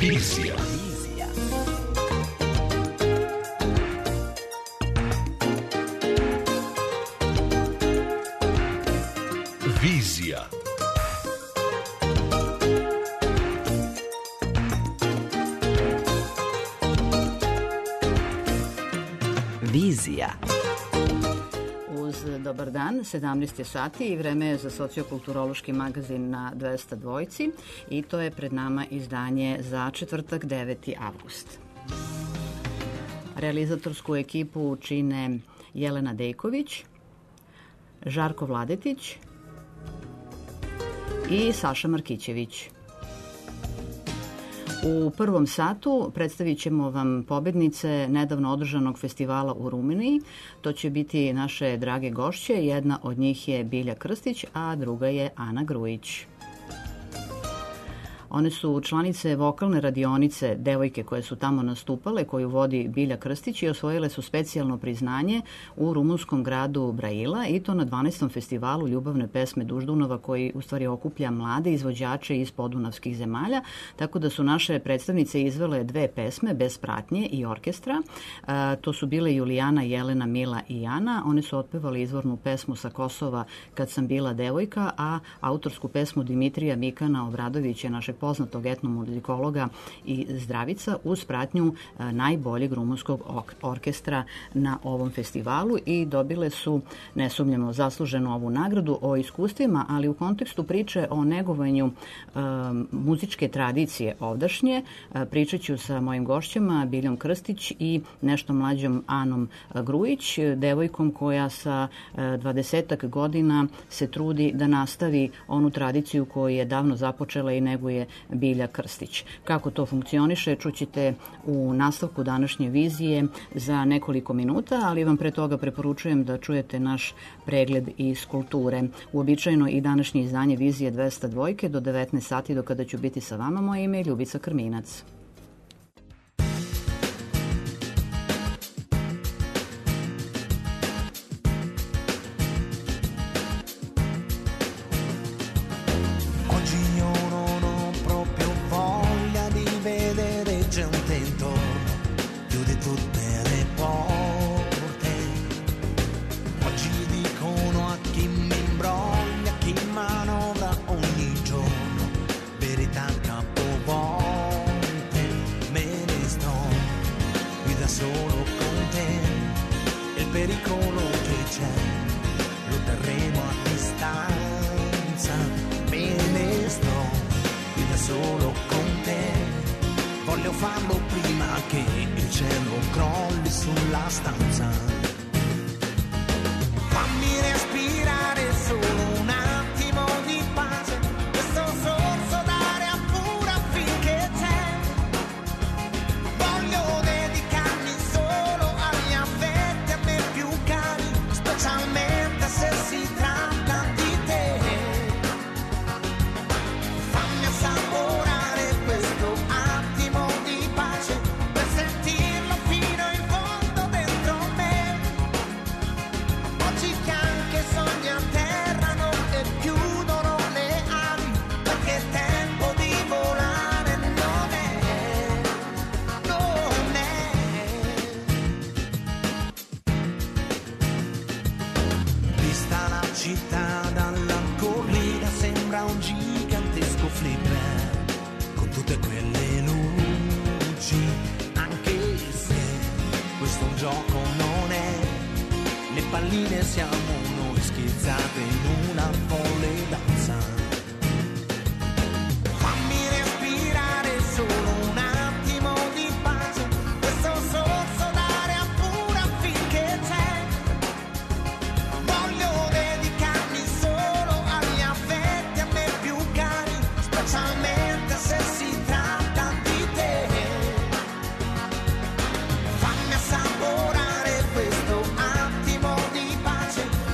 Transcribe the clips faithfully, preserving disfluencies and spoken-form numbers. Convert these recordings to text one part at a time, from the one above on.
Vizija. Vizija. Vizija. Uz dobar dan, sedamnaest je sati i vreme je za sociokulturološki magazin na dvesta dvojci i to je pred nama izdanje za četvrtak deveti avgust. Realizatorsku ekipu čine Jelena Dejković, Žarko Vladetić i Saša Markićević. U prvom satu predstavit ćemo vam pobednice nedavno održanog festivala u Rumuniji. To će biti naše drage gošće. Jedna od njih je Bilja Krstić, a druga je Ana Grujić. One su članice vokalne radionice Devojke koje su tamo nastupale, koju vodi Bilja Krstić i osvojile su specijalno priznanje u rumunskom gradu Braila i to na dvanaestom festivalu ljubavne pesme Duždunova koji u stvari okuplja mlade izvođače iz podunavskih zemalja, tako da su naše predstavnice izvele dve pesme bez pratnje i orkestra. E, to su bile Julijana, Jelena, Mila i Ana. One su otpevali izvornu pesmu sa Kosova Kad sam bila devojka, a autorsku pesmu Dimitrija Mikana Obradovića, našeg poznatog etnomuzikologa i zdravica, uz pratnju najboljeg rumunskog orkestra na ovom festivalu i dobile su, ne sumnjamo, zasluženu ovu nagradu. O iskustvima, ali u kontekstu priče o negovanju um, muzičke tradicije ovdašnje, pričat ću sa mojim gošćama Biljom Krstić i nešto mlađom Anom Grujić, devojkom koja sa dvadesetak godina se trudi da nastavi onu tradiciju koju je davno započela i neguje Bilja Krstić. Kako to funkcioniše, čućete u nastavku današnje vizije za nekoliko minuta, ali vam pre toga preporučujem da čujete naš pregled iz kulture. Uobičajeno i današnje izdanje Vizije dvesta dvojke do devetnaest sati, do kada ću biti sa vama. Moje ime je Ljubica Krminac. Fammi assaporare questo attimo di pace.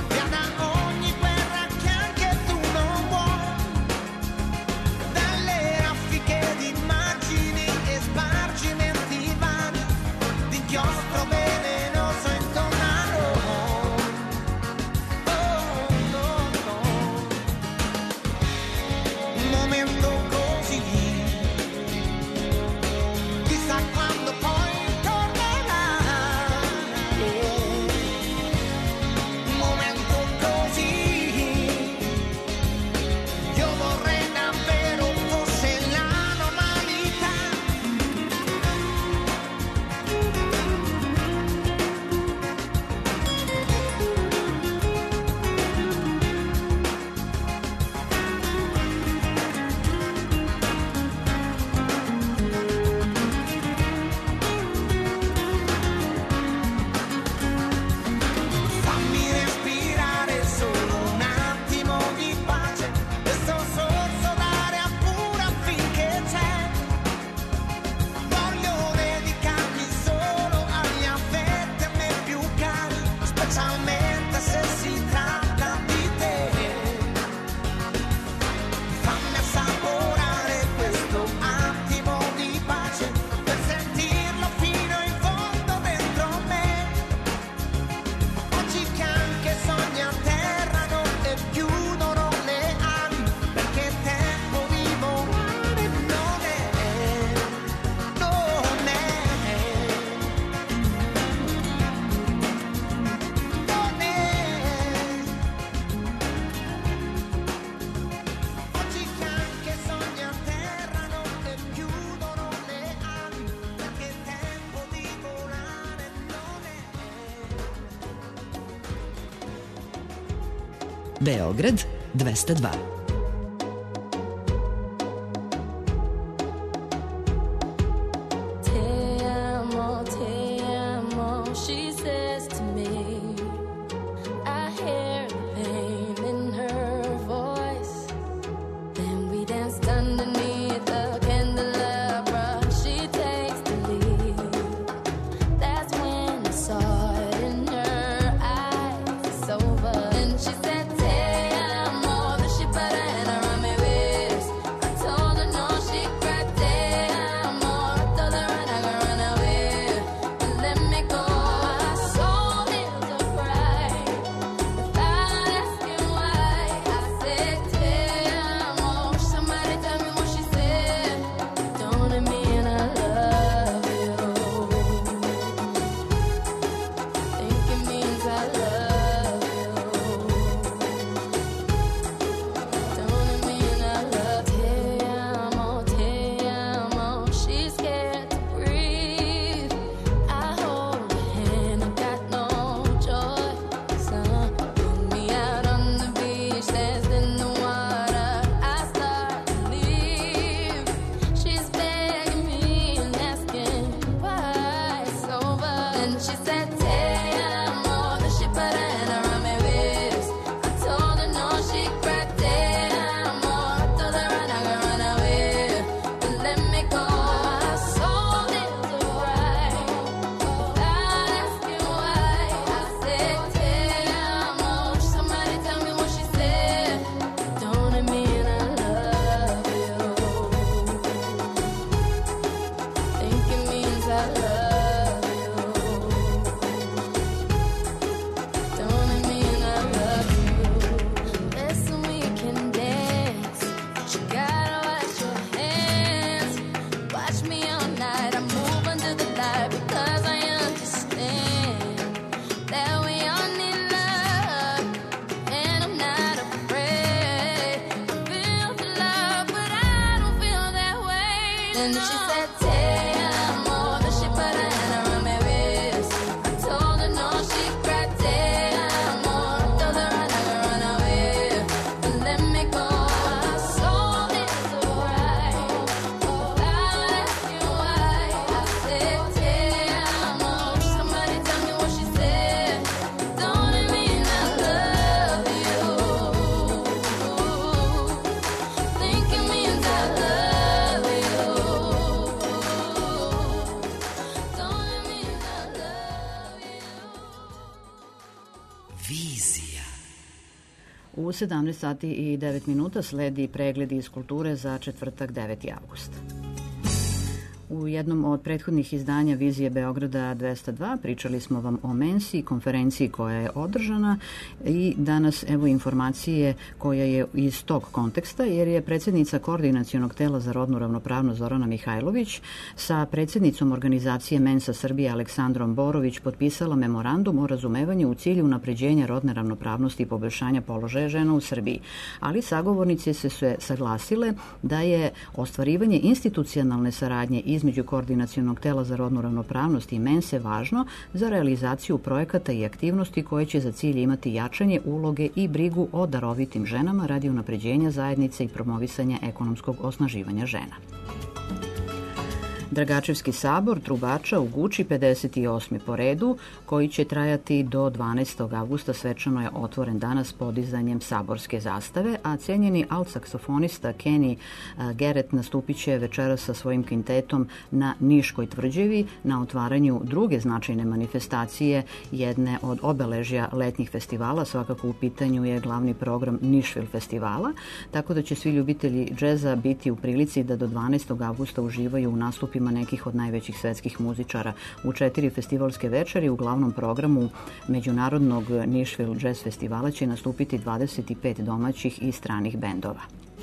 Beograd dvesta dva. U sedamnaest sati i devet minuta sledi pregled iz kulture za četvrtak deveti avgust. U jednom od prethodnih izdanja Vizije Beograda dvesta dva pričali smo vam o Mensi, konferenciji koja je održana, i danas evo informacije koja je iz tog konteksta, jer je predsjednica Koordinacionog tela za rodnu ravnopravnost Zorana Mihajlović sa predsjednicom organizacije Mensa Srbije Aleksandrom Borović potpisala memorandum o razumevanju u cilju unapređenja rodne ravnopravnosti i poboljšanja položaja žena u Srbiji. Ali sagovornice se su saglasile da je ostvarivanje institucionalne saradnje između Koordinacionog tela za rodnu ravnopravnost i Mense važno za realizaciju projekata i aktivnosti koje će za cilj imati jačanje uloge i brigu o darovitim ženama radi unapređenja zajednice i promovisanja ekonomskog osnaživanja žena. Dragačevski sabor trubača u Guči, pedeset osmi po redu, koji će trajati do dvanaestog avgusta, svečano je otvoren danas podizanjem saborske zastave, a cenjeni alt-saksofonista Kenny Garrett nastupit će večeras sa svojim kvintetom na Niškoj tvrđavi na otvaranju druge značajne manifestacije jedne od obeležja letnjih festivala. Svakako u pitanju je glavni program Nišvil festivala, tako da će svi ljubitelji džeza biti u prilici da do dvanaestog avgusta uživaju u nastupima nekih od najvećih svetskih muzičara. U četiri festivalske večeri u glavnom programu Međunarodnog Nišvil Jazz festivala će nastupiti dvadeset pet domaćih i stranih bendova.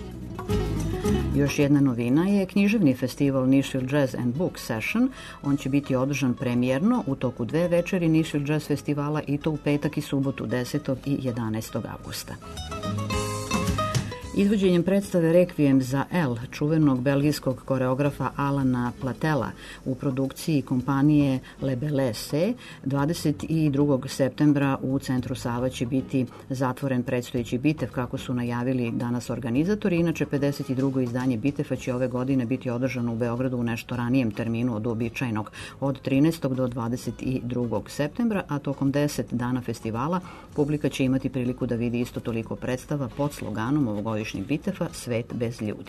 Još jedna novina je književni festival Nišvil Jazz and Book Session. On će biti održan premijerno u toku dve večeri Nišvil Jazz festivala, i to u petak i subotu desetog i jedanaestog avgusta. Izvođenjem predstave Rekvijem za El, čuvenog belgijskog koreografa Alana Platela u produkciji kompanije Le Bellese, dvadeset drugog septembra u Centru Sava će biti zatvoren predstojeći Bitev, kako su najavili danas organizatori. Inače, pedeset drugo izdanje Biteva će ove godine biti održano u Beogradu u nešto ranijem terminu od uobičajenog, od trinaestog do dvadeset drugog septembra, a tokom deset dana festivala publika će imati priliku da vidi isto toliko predstava pod sloganom ovogodišnjeg Biteva Svet bez ljudi.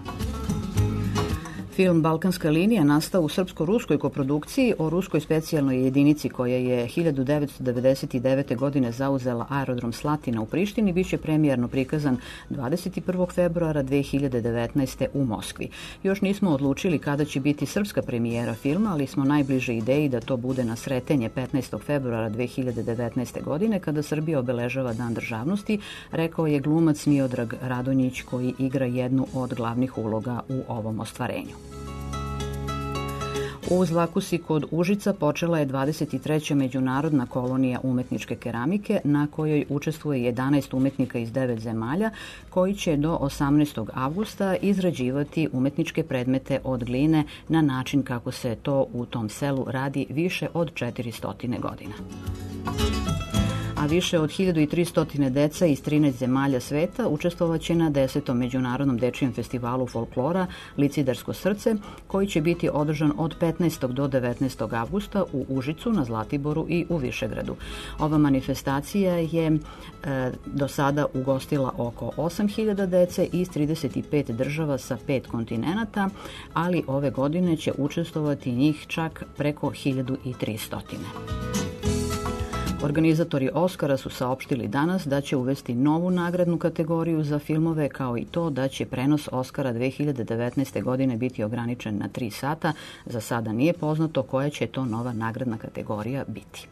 Film Balkanska linija nastao u srpsko-ruskoj koprodukciji o ruskoj specijalnoj jedinici koja je hiljadu devetsto devedeset devete. godine zauzela aerodrom Slatina u Prištini, biće premijerno prikazan dvadeset prvog februara dve hiljade devetnaeste. u Moskvi. Još nismo odlučili kada će biti srpska premijera filma, ali smo najbliže ideji da to bude na Sretenje petnaestog februara dve hiljade devetnaeste. godine, kada Srbija obeležava Dan državnosti, rekao je glumac Miodrag Radonjić, koji igra jednu od glavnih uloga u ovom ostvarenju. U Zlakusi kod Užica počela je dvadeset treća međunarodna kolonija umetničke keramike, na kojoj učestvuje jedanaest umetnika iz devet zemalja, koji će do osamnaestog avgusta izrađivati umetničke predmete od gline na način kako se to u tom selu radi više od četiristo godina. A više od hiljadu tristo deca iz trinaest zemalja sveta učestvovaće na desetom međunarodnom dečijem festivalu folklora Licidarsko srce, koji će biti održan od petnaestog do devetnaestog avgusta u Užicu, na Zlatiboru i u Višegradu. Ova manifestacija je e, do sada ugostila oko osam hiljada dece iz trideset pet država sa pet kontinenata, ali ove godine će učestvovati njih čak preko hiljadu tristo. Organizatori Oskara su saopštili danas da će uvesti novu nagradnu kategoriju za filmove, kao i to da će prenos Oskara dve hiljade devetnaeste. godine biti ograničen na tri sata. Za sada nije poznato koja će to nova nagradna kategorija biti.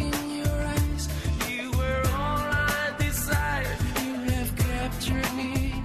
Captured me.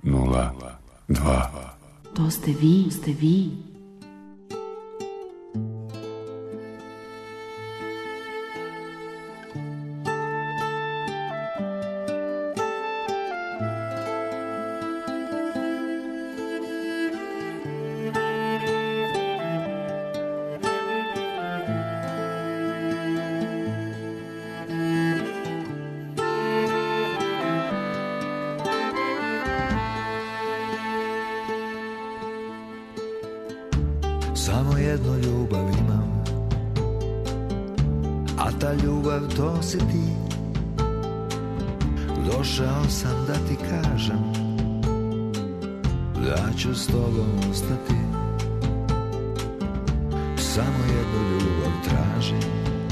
nula dva. To ste vi, ste vi. Samo jednu ljubav imam, a ta ljubav to si ti. Došao sam da ti kažem da ću s tobom ostati. Samo jednu ljubav tražim,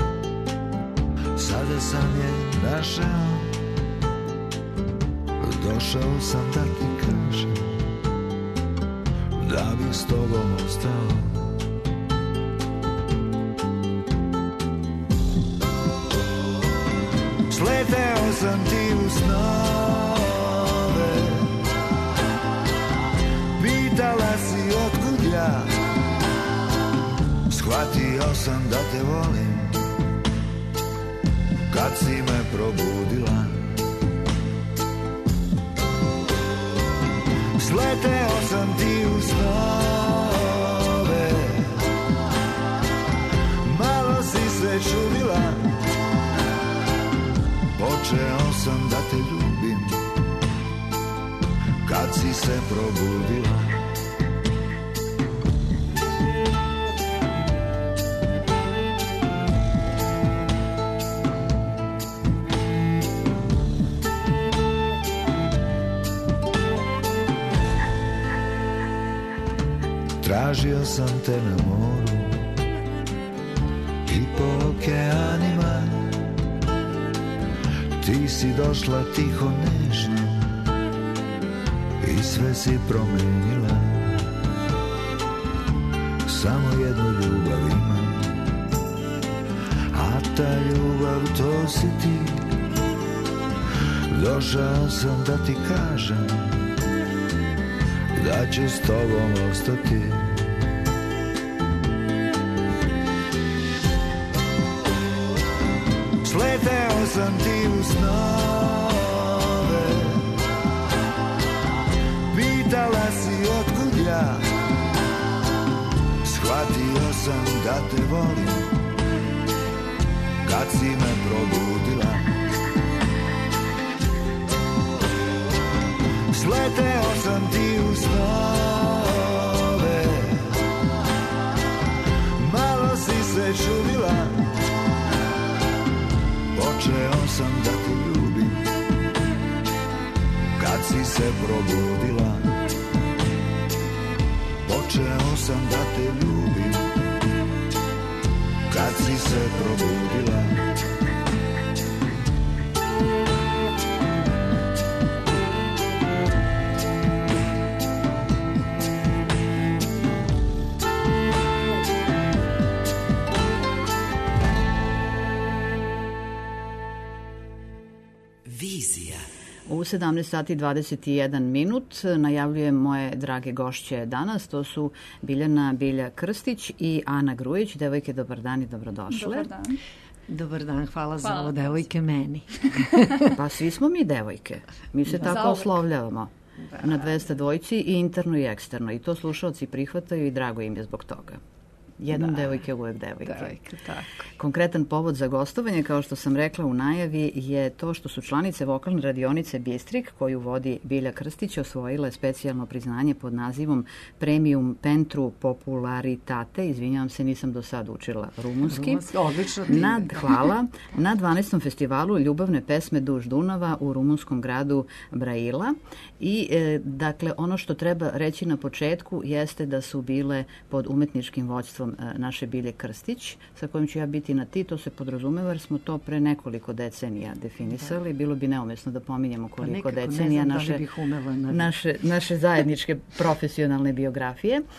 sada sam je našao. Došao sam da ti kažem da bih s tobom ostao. Sleteo sam ti u snove, pitala si otkud ja. Shvatio sam da te volim kad si me probudila. Sleteo sam ti u snove, malo si se čudila. Počeo sam da te ljubim kad si se probudila. Tražio sam te na moru i po okeanima. Ti si došla tiho, nežno i sve si promenila. Samo jednu ljubav imam, a ta ljubav to si ti. Došao sam da ti kažem da ću s tobom ostati. Sleteo sam ti u snove, pitala si otkud ja. Shvatio sam da te volim kad si me probudila. Sleteo sam ti u snove, malo si se čudila. Počeo sam da te ljubim kad si se probudila. Počeo sam da te ljubim kad si se probudila. U sedamnaest sati i dvadeset jedan minut najavljujem moje drage gošće danas. To su Biljana Bilja Krstić i Ana Grujić. Devojke, dobar dan i dobrodošle. Dobar dan. Dobar dan, hvala, hvala za ovo, devojke meni. Pa svi smo mi devojke. Mi se da. tako oslovljavamo. Da. Na dvesta dvojci i interno i eksterno. I to slušalci prihvataju i drago im je zbog toga. Jednom da. devojke, uvijek devojke. Devojke, tako. Konkretan povod za gostovanje, kao što sam rekla u najavi, je to što su članice vokalne radionice Bistrik, koju vodi Bilja Krstić, osvojile specijalno priznanje pod nazivom Premium Pentru Popularitate. Izvinjavam se, nisam do sad učila rumunski. Rumunski, odlično. Nad, hvala. Na dvanaestom festivalu ljubavne pesme Duž Dunava u rumunskom gradu Braila. I, e, dakle, ono što treba reći na početku jeste da su bile pod umetničkim vođstvom naše Bilje Krstić, sa kojim ću ja biti na ti, to se podrazumeva jer smo to pre nekoliko decenija definisali. Da. Bilo bi neumesno da pominjemo koliko pa decenija da naše, na naše, naše zajedničke profesionalne biografije. E,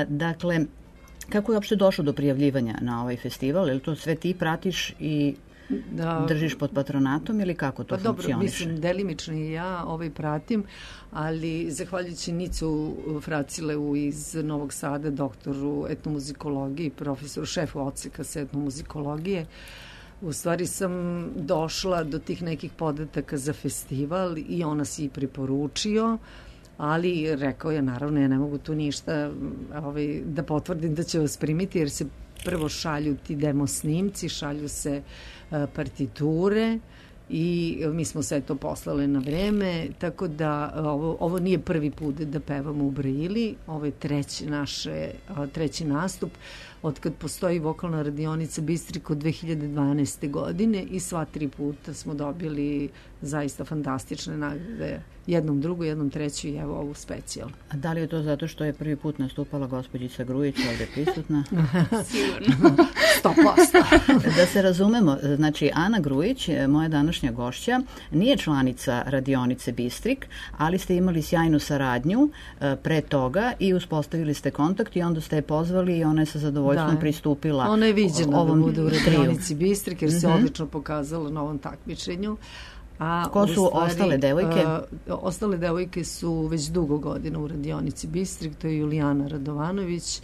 dakle, kako je uopšte došlo do prijavljivanja na ovaj festival? Je li to sve ti pratiš i Da, držiš pod patronatom ili kako to pa dobro, funkcioniše? mislim, delimično i ja ovaj pratim, ali zahvaljujući Nicu Fracileu iz Novog Sada, doktoru etnomuzikologije, profesoru, šefu odseka sa etnomuzikologije, u stvari sam došla do tih nekih podataka za festival i ona si i preporučio, ali rekao je, naravno, ja ne mogu tu ništa ovaj, da potvrdim da će vas primiti, jer se prvo šalju ti demo snimci, šalju se uh, partiture i mi smo sve to poslale na vreme, tako da ovo, ovo nije prvi put da pevamo u Braili, ovo je treći, naše, treći nastup od kad postoji vokalna radionica Bistrik od dve hiljade dvanaeste. godine i sva tri puta smo dobili zaista fantastične nagrade, jednom drugu, jednom treću i evo ovu specijalnu. A da li je to zato što je prvi put nastupala gospođica Grujić ovde prisutna? Sigurno. sto posto. Da se razumemo, znači Ana Grujić, moja današnja gošća, nije članica radionice Bistrik, ali ste imali sjajnu saradnju pre toga i uspostavili ste kontakt i onda ste je pozvali i ona je sa zadovoljstvom da, pristupila. Ona je viđena ovom da bude u radionici Bistrik jer se mm-hmm. odlično pokazala na ovom takmičenju. A ko su stvari, ostale devojke? A, ostale devojke su već dugo godina u radionici Bistrik, to je Julijana Radovanović,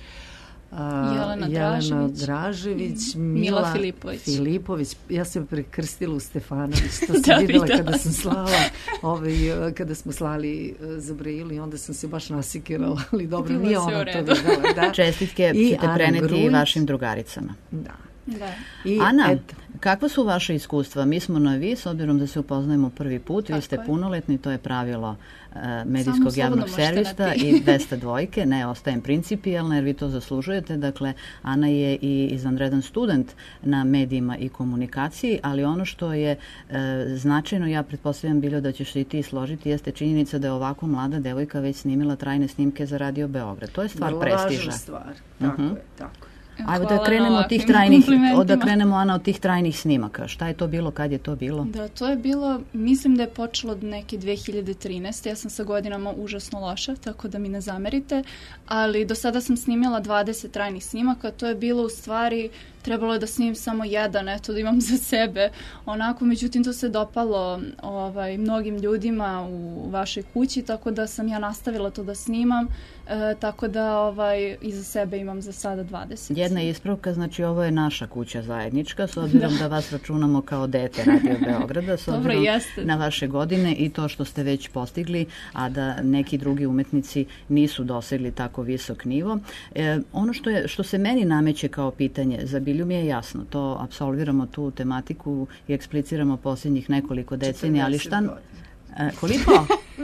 a, Jelena, Jelena Dražević, Dražević Mila, Mila Filipović. Filipović. Ja sam prekrstila u Stefanović, to sam da, videla kada sam slala, ovaj, kada smo slali za Brailu i onda sam se baš nasikirala, ali dobro, bilo nije ona to videla. Da. Čestitke ćete preneti Grujić. Vašim drugaricama. Da. Da. I Ana, et, kakva su vaše iskustva? Mi smo na vi, s obzirom da se upoznajemo prvi put, vi ste je. punoletni, to je pravilo uh, medijskog javnog servisa i dvesta dvojke, ne, ostajem principijalna jer vi to zaslužujete. Dakle, Ana je i izvanredan student na medijima i komunikaciji, ali ono što je uh, značajno, ja pretpostavljam bilo da ćeš se i ti složiti, jeste činjenica da je ovako mlada devojka već snimila trajne snimke za Radio Beograd. To je stvar Vrlo prestiža. Važna stvar, tako uh-huh. je, tako je. Ajde da krenemo od tih trajnih, od da krenemo Ana od tih trajnih snimaka. Šta je to bilo, kad je to bilo? Da, to je bilo, mislim da je počelo od neke dve hiljade trinaeste. Ja sam sa godinama užasno loša, tako da mi ne zamerite, ali do sada sam snimila dvadeset trajnih snimaka. To je bilo u stvari, trebalo je da snimim samo jedan, eto da imam za sebe. Onako, međutim, to se dopalo ovaj, mnogim ljudima u vašoj kući, tako da sam ja nastavila to da snimam. E, tako da ovaj, iza sebe imam za sada dvadeset. Jedna ispravka, znači ovo je naša kuća zajednička, s obzirom da, da vas računamo kao dete Radio Beograda, s obzirom Dobro, jeste. na vaše godine i to što ste već postigli, a da neki drugi umetnici nisu dosegli tako visok nivo. E, ono što, je, što se meni nameće kao pitanje, za Bilju mi je jasno, to apsolviramo tu tematiku i ekspliciramo posljednjih nekoliko decenija, ali šta... E, koliko?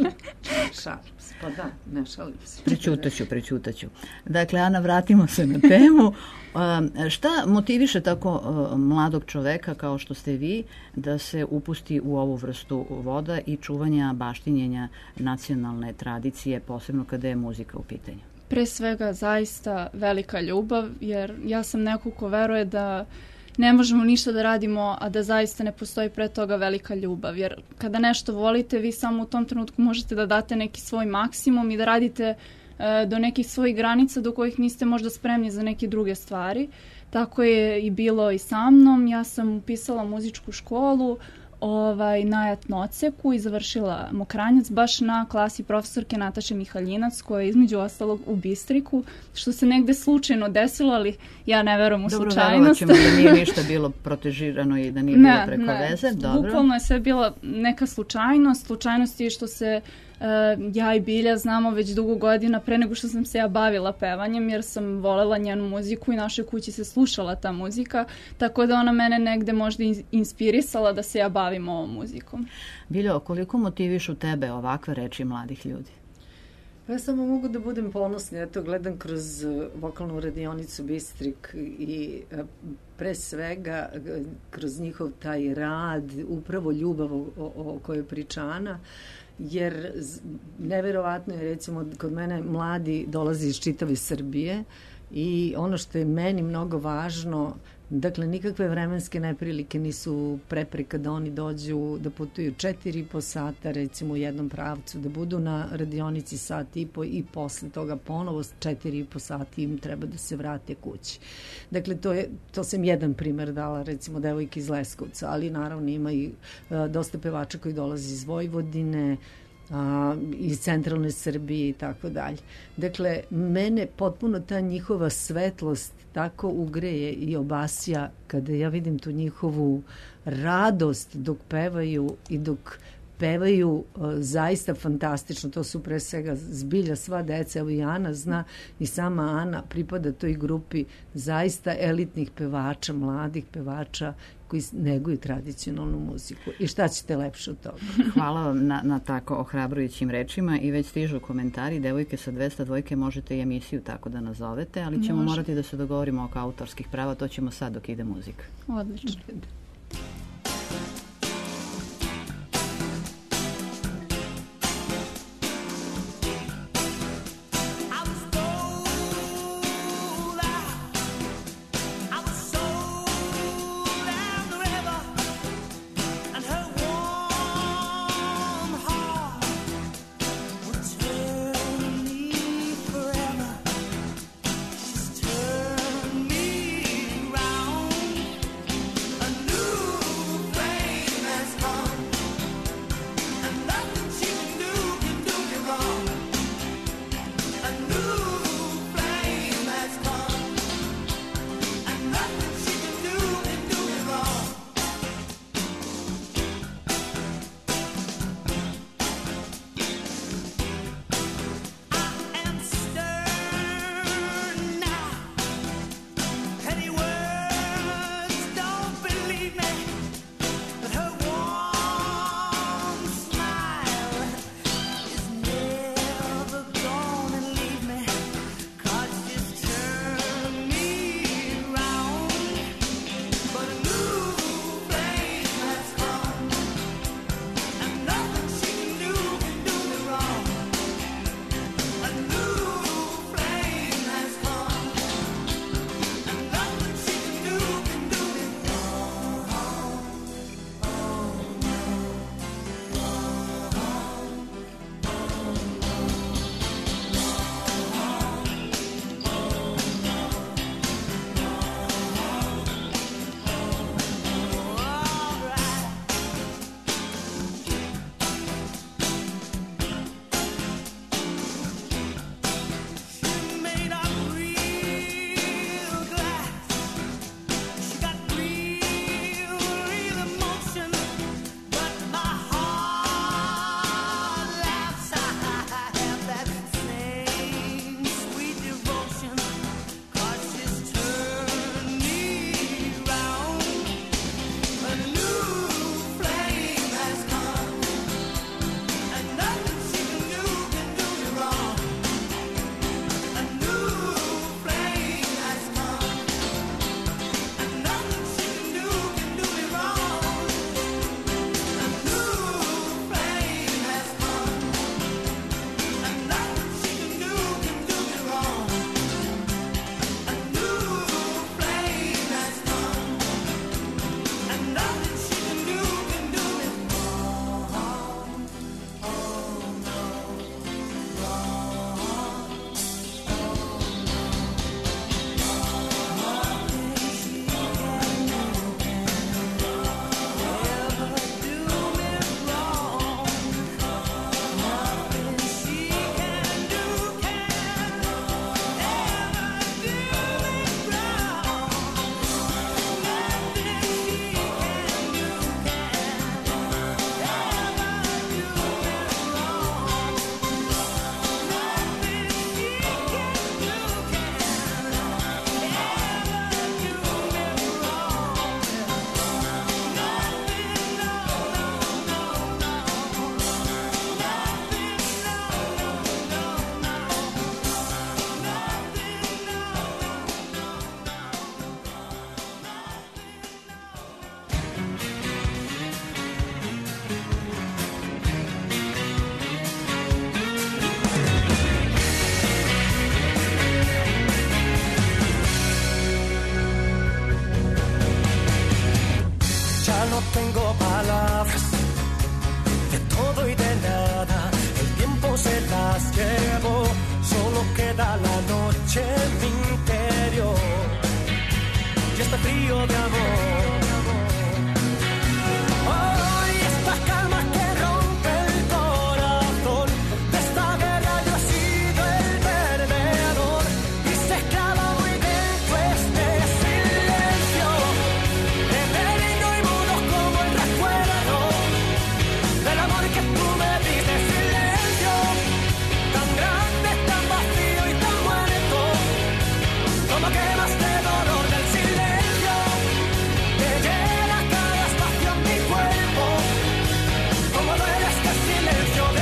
Šalim se, pa da, ne šalim se. Prećutaću, prećutaću. Dakle, Ana, vratimo se na temu. E, šta motiviše tako e, mladog čoveka kao što ste vi da se upusti u ovu vrstu voda i čuvanja, baštinjenja nacionalne tradicije, posebno kada je muzika u pitanju? Pre svega zaista velika ljubav, jer ja sam neko ko veruje da ne možemo ništa da radimo, a da zaista ne postoji pre toga velika ljubav. Jer kada nešto volite, vi samo u tom trenutku možete da date neki svoj maksimum i da radite e, do nekih svojih granica do kojih niste možda spremni za neke druge stvari. Tako je i bilo i sa mnom. Ja sam upisala muzičku školu ovaj, na etno odseku i završila Mokranjac baš na klasi profesorke Nataše Mihaljinac, koja je između ostalog u Bistriku, što se negde slučajno desilo, ali ja ne verujem u Dobro, slučajnost. Dobro, verovat ćemo da nije ništa bilo protežirano i da nije ne, bilo preko ne, veze. Dobro. Bukvalno je sve bila neka slučajnost. Slučajnost je što se uh, ja i Bilja znamo već dugo godina pre nego što sam se ja bavila pevanjem, jer sam volela njenu muziku i našoj kući se slušala ta muzika, tako da ona mene negde možda inspirisala da se ja bavim ovom muzikom. Biljo, koliko motivišu tebe ovakve reči mladih ljudi? Ja samo mogu da budem ponosna, ja to gledam kroz vokalnu radionicu Bistrik i pre svega kroz njihov taj rad, upravo ljubav o, o kojoj je pričana, jer neverovatno je, recimo, kod mene mladi dolazi iz čitave Srbije I ono što je meni mnogo važno, dakle, nikakve vremenske neprilike nisu prepreka da oni dođu, da putuju četiri i po sata, recimo u jednom pravcu, da budu na radionici sat i po i posle toga ponovo četiri i po sati im treba da se vrate kući. Dakle, to, je, to sam jedan primer dala, recimo, devojke iz Leskovca, ali naravno ima i a, dosta pevača koji dolaze iz Vojvodine, a, iz centralne Srbije i tako dalje. Dakle, mene potpuno ta njihova svetlost tako ugreje i obasja kada ja vidim tu njihovu radost dok pevaju i dok pevaju uh, zaista fantastično. To su pre svega zbilja sva deca, evo i Ana zna i sama Ana pripada toj grupi zaista elitnih pevača, mladih pevača koji neguju tradicionalnu muziku. I šta ćete lepše od toga? Hvala vam na, na tako ohrabrujućim rečima i već stižu komentari. Devojke sa dvesta dvojke možete i emisiju tako da nazovete, ali ćemo Može. morati da se dogovorimo oko autorskih prava. To ćemo sad dok ide muzika. Odlično. A new noche en mi interior y este frío de amor. Hoy esta calma que rompe el corazón, de esta guerra yo he sido el perdedor y se clava muy dentro este silencio, eterno y mudo como el recuerdo del amor que tú me diste. Silencio tan grande, tan vacío y tan muerto, como quemas de dolor del silencio que llena cada espacio en mi cuerpo, como duele este silencio de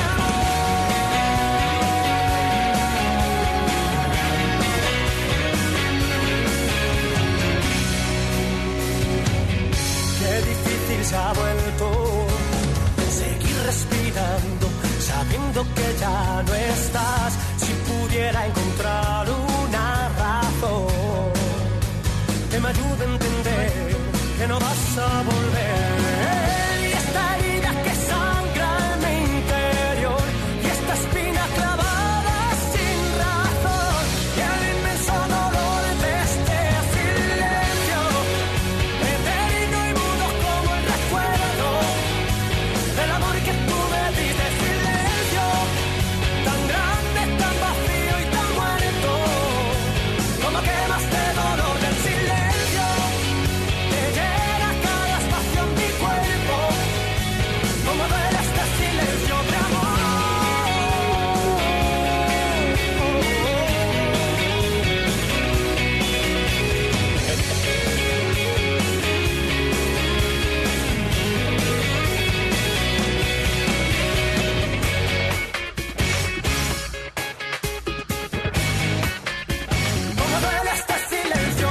amor. Qué difícil se ha vuelto seguir respirando, sabiendo que ya no estás. Si pudiera encontrar una razón que me ayude a entender que no vas a volver. Y esta herida que sangra en mi interior y esta espina clavada sin razón y el inmenso dolor de este silencio, eterno y mudo como el recuerdo del amor que tú me diste. Silencio tan grande, tan vacío y tan muerto, como quemas de dolor del silencio que llena cada espacio en mi cuerpo, como duele este silencio de amor. Como duele este silencio.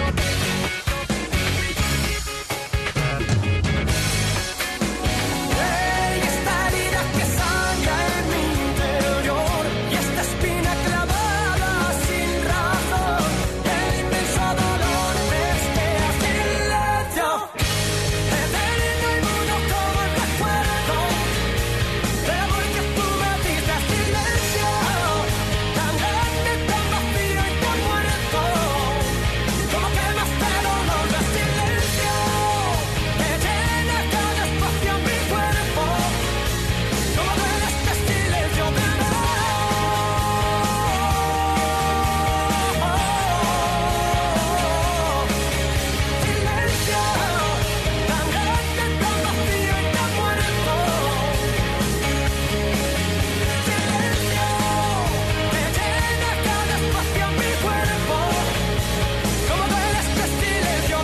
Ey, esta herida que sangra en mi interior y esta espina clavada sin razón, el inmenso dolor de este silencio, eterno y mudo como el recuerdo del amor que tú me diste. Silencio tan grande, tan vacío y tan muerto, como quemas de dolor del silencio que llena cada espacio en mi cuerpo, como duele este silencio de amor. Silencio tan grande, tan vacío y tan muerto, silencio que llena cada espacio en mi cuerpo, como duele este silencio.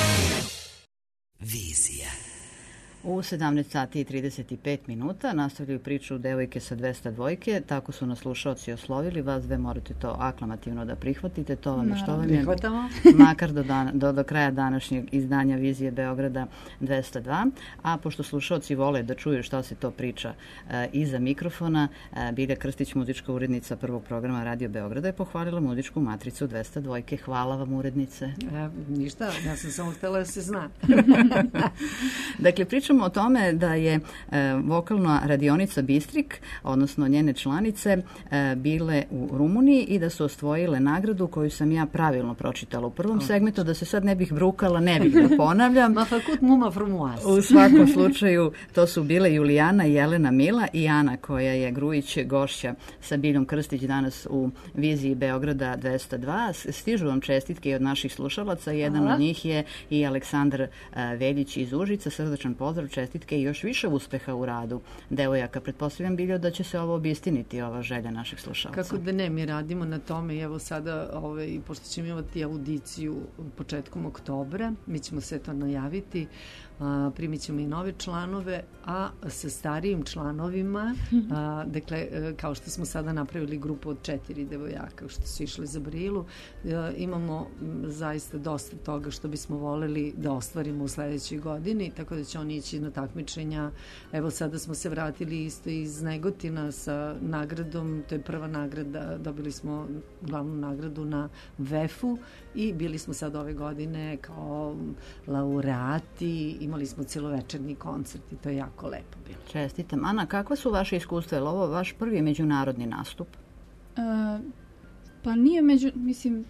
Vizija. U sedamnaest sati i trideset pet minuta nastavljaju priču devojke sa dvesta dvojke, tako su nas slušaoci oslovili, vas dve morate to aklamativno da prihvatite, to vam je što vam je Prihvatamo. makar do, dana, do, do kraja današnjeg izdanja Vizije Beograda dvesta dva, a pošto slušaoci vole da čuju šta se to priča e, iza mikrofona, e, Bilja Krstić, muzička urednica prvog programa Radio Beograda, je pohvalila muzičku matricu dvesta dva. Hvala vam, urednice. E, ništa, ja sam samo htjela da se zna. Dakle, pričamo o tome da je e, vokalna radionica Bistrik, odnosno njene članice, e, bile u Rumuniji i da su osvojile nagradu koju sam ja pravilno pročitala u prvom segmentu, da se sad ne bih brukala, ne bih da ponavljam. Ma fakut muma frumoas. U svakom slučaju, to su bile Julijana, Jelena Mila i Ana, koja je Grujić gošća sa Biljom Krstić danas u Viziji Beograda dvesta dva. Stižu vam čestitke i od naših slušalaca. Jedan Hvala. od njih je i Aleksandar a, Veljić iz Užica. Srdačan pozdrav, čestitke i još više uspeha u radu devojaka. Pretpostavljam, Biljo, da će se ovo obistiniti, ova želja naših slušalaca. Kako da ne, mi radimo na tome i evo sada, ovaj, pošto ćemo imati audiciju početkom oktobra, mi ćemo sve to najaviti, a, primit ćemo i nove članove, a sa starijim članovima, a, dakle, kao što smo sada napravili grupu od četiri devojaka što su išli za Brilu, a, imamo m, zaista dosta toga što bismo voleli da ostvarimo u sledećoj godini, tako da će oni ići na takmičenja. Evo sada smo se vratili isto iz Negotina sa nagradom, to je prva nagrada, dobili smo glavnu nagradu na V E F-u i bili smo sad ove godine kao laureati, imali smo celovečerni koncert i to je jako lepo bilo. Čestitam. Ana, kakva su vaše iskustva? Je li ovo vaš prvi međunarodni nastup? Uh, Pa nije među, mislim,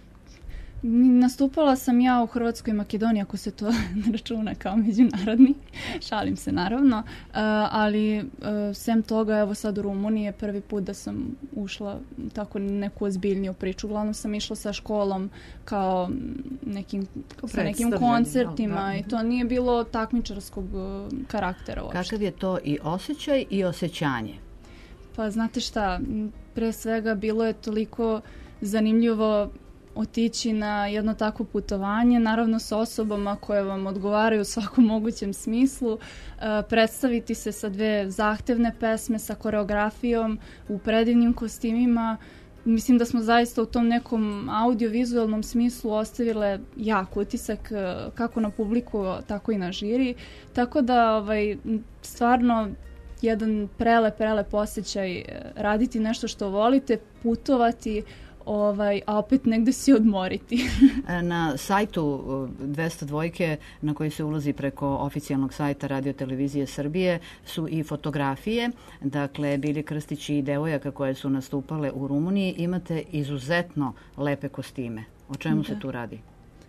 nastupala sam ja u Hrvatskoj i Makedoniji, ako se to ne računa kao međunarodni, šalim se naravno, uh, ali uh, sem toga, evo sad u Rumuniji je prvi put da sam ušla tako neku ozbiljniju priču. Uglavnom sam išla sa školom kao nekim, sa nekim koncertima da. I to nije bilo takmičarskog uh, karaktera uopšte. Kakav je to i osjećaj i osjećanje? Pa znate šta, pre svega bilo je toliko zanimljivo otići na jedno takvo putovanje, naravno sa osobama koje vam odgovaraju u svakom mogućem smislu, uh, predstaviti se sa dve zahtevne pesme, sa koreografijom, u predivnim kostimima. Mislim da smo zaista u tom nekom audiovizualnom smislu ostavile jak utisak uh, kako na publiku, tako i na žiri. Tako da ovaj, stvarno jedan prelep, prelep osjećaj raditi nešto što volite, putovati, Ovaj, a opet negde si odmoriti. Na sajtu dvesta dva na koji se ulazi preko oficijalnog sajta Radio Televizije Srbije su i fotografije. Dakle, Bilje Krstić i devojaka koje su nastupale u Rumuniji. Imate izuzetno lepe kostime. O čemu da. se tu radi?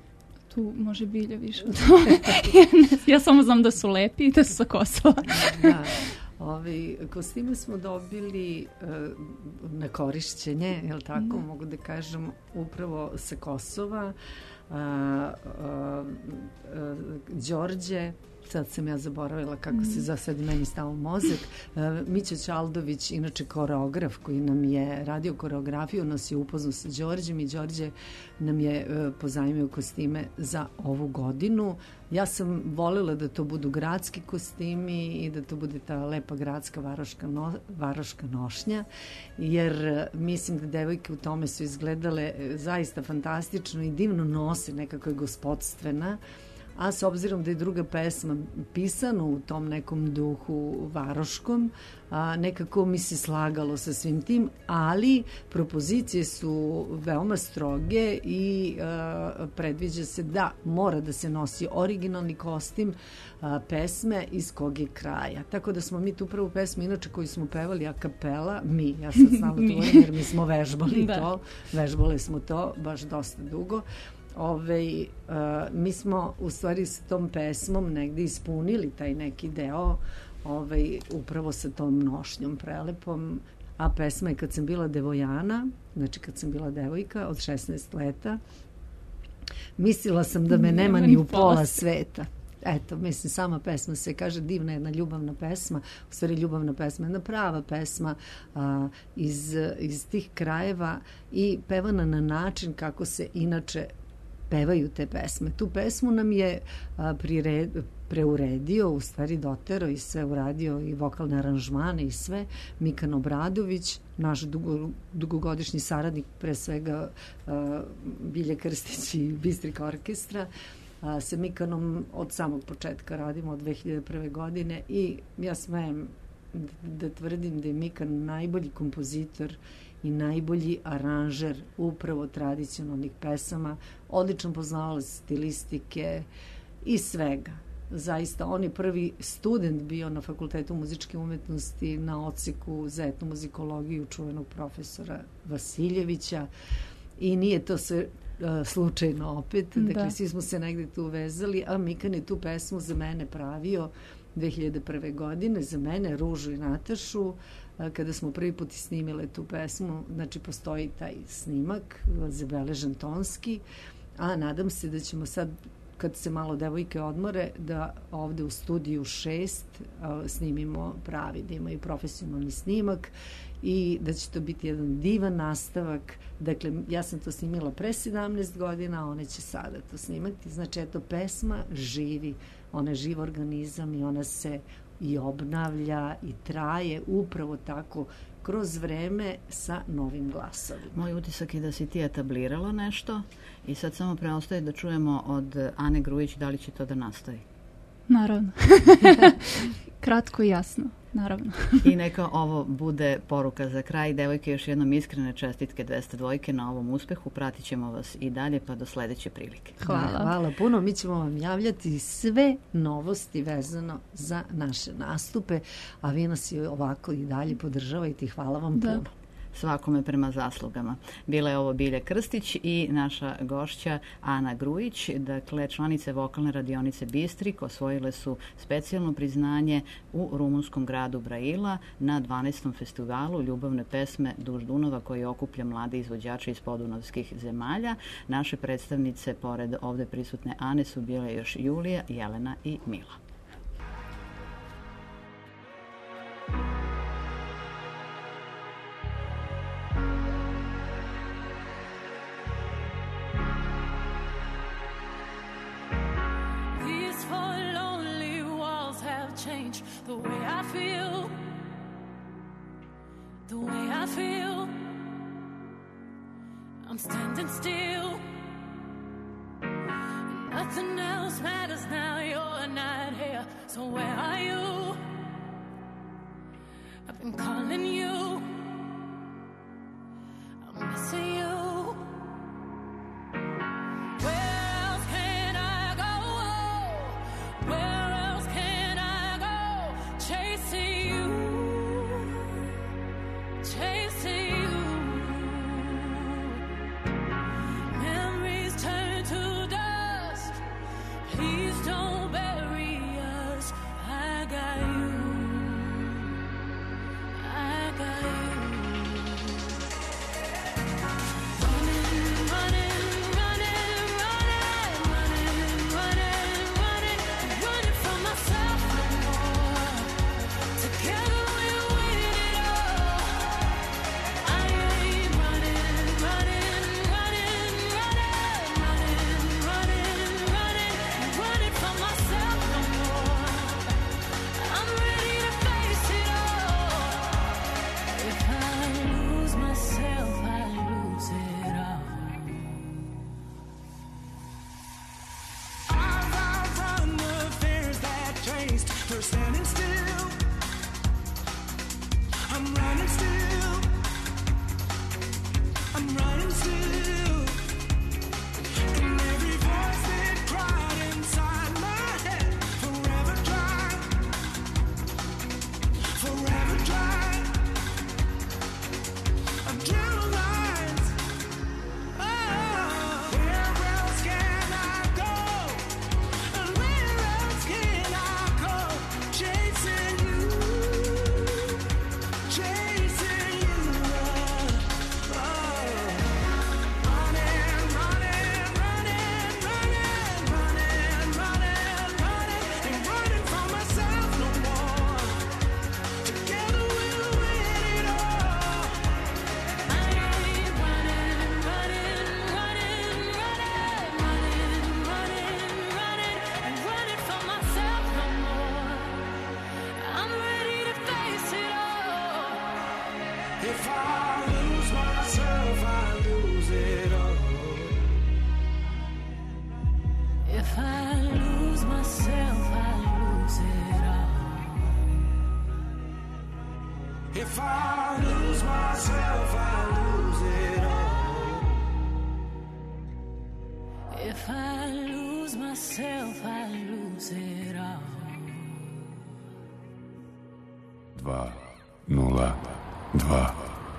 Tu može Bilja više od toga. Ja samo znam da su lepi i da su sa Kosova. Da. Ovi kostime smo dobili uh, na korišćenje, jel tako, mm. mogu da kažem, upravo sa Kosova. Uh, uh, uh, Đorđe, sad sam ja zaboravila kako mm. se za sad meni stao mozak, uh, Mića Čaldović, inače koreograf koji nam je radio koreografiju, nas je upoznao sa Đorđem i Đorđe nam je uh, pozajmio kostime za ovu godinu. Ja sam voljela da to budu gradski kostimi i da to bude ta lepa gradska varoška, no, varoška nošnja, jer mislim da devojke u tome su izgledale zaista fantastično i divno nose, nekako je gospodstvena, a s obzirom da je druga pesma pisana u tom nekom duhu varoškom, a, nekako mi se slagalo sa svim tim, ali propozicije su veoma stroge i a, predviđa se da mora da se nosi originalni kostim a, pesme iz kog je kraja. Tako da smo mi tu prvu pesmu, inače koju smo pevali a kapela, mi, ja sam znala to jer mi smo vežbali da. to, vežbali smo to baš dosta dugo. Ove, uh, mi smo u stvari s tom pesmom negde ispunili taj neki deo ove, upravo sa tom nošnjom prelepom, a pesma je Kad sam bila devojana, znači kad sam bila devojka od šesnaest leta, mislila sam da me nema ni u pola sveta. Eto, mislim, sama pesma se kaže divna, jedna ljubavna pesma, u stvari ljubavna pesma, jedna prava pesma a, iz, iz tih krajeva i pevana na način kako se inače pevaju te pesme. Tu pesmu nam je a, prired, preuredio, u stvari dotero i sve uradio i vokalne aranžmane i sve, Mikan Obradović, naš dugo, dugogodišnji saradnik, pre svega a, Bilje Krstić i Bistrika orkestra. A, sa Mikanom od samog početka radimo od dve hiljade prve. godine i ja smem da, da tvrdim da je Mikan najbolji kompozitor i najbolji aranžer upravo tradicionalnih pesama, odličan poznavalac stilistike i svega. Zaista, on je prvi student bio na Fakultetu muzičke umetnosti na odseku za etnomuzikologiju čuvenog profesora Vasiljevića i nije to sve uh, slučajno opet. Dakle, da. Svi smo se negde tu vezali, a Mikan je tu pesmu za mene pravio dve hiljade prve. godine, za mene, Ružu i Natašu, kada smo prvi put snimile tu pesmu, znači postoji taj snimak, zabeležen tonski, a nadam se da ćemo sad, kad se malo devojke odmore, da ovde u studiju šest a, snimimo pravi, da imaju profesionalni snimak i da će to biti jedan divan nastavak. Dakle, ja sam to snimila pre sedamnaest godina, a one će sada to snimati. Znači, eto, pesma živi, ona je živ organizam i ona se i obnavlja i traje upravo tako kroz vreme sa novim glasovima. Moj utisak je da si ti etablirala nešto i sad samo preostaje da čujemo od Ane Grujić da li će to da nastavi. Naravno. Kratko i jasno, naravno. I neka ovo bude poruka za kraj. Devojke, još jednom iskrene čestitke dvesta dva na ovom uspehu. Pratit ćemo vas i dalje pa do sledeće prilike. Hvala. Hvala puno. Mi ćemo vam javljati sve novosti vezano za naše nastupe, a vi nas i ovako i dalje podržavajte i hvala vam da. puno. svakome prema zaslugama. Bila je ovo Bilja Krstić i naša gošća Ana Grujić, dakle članice vokalne radionice Bistrik osvojile su specijalno priznanje u rumunskom gradu Braila na dvanaestom festivalu ljubavne pesme Duž Dunava koji okuplja mlade izvođače iz podunavskih zemalja. Naše predstavnice, pored ovde prisutne Ane, su bile još Julija, Jelena i Mila. These four lonely walls have changed the way I feel, the way I feel. I'm standing still. Nothing else matters now, you're not here. So where are you? I've been calling you. I'm missing you. Where else can I go? Where else can I go? Chasing you. Chasing you. Memories turn to dust. Please don't bury us. I got you. I got you. Running, running, running, running, running, running, running, running from myself no more. Together we'll win it all. I ain't running, running, running, running, running, running, running, running from myself no more. I'm ready to face it all. If I lose myself, I lose it all. I've outrun the fears that chased. They're standing still. I'm running still. I'm running still. And every voice that cried inside my head, forever dry, forever dry. I've drew lines. Oh, where else can I go? And where else can I go? Chasing you, chasing you. Oh, running, running, running, running, running, running, running, ain't running from myself no more. Together we'll win it all. I ain't running, running, running, running, running, running, running, and running from myself no more. I'm ready to face it all. If I lose myself, I lose it all. If I lose myself, I lose it all. If I lose myself, I lose it all. If I lose myself, I lose it all. Dva, nula, dva.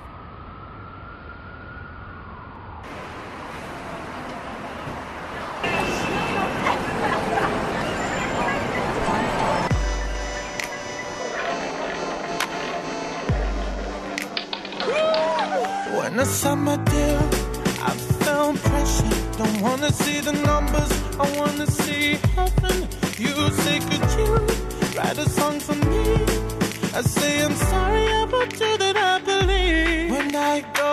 When the summer deal, I felt pressure. Don't wanna see the numbers, I wanna see heaven. You say, could you write a song for me? I say, I'm sorry about you that I believe. When I go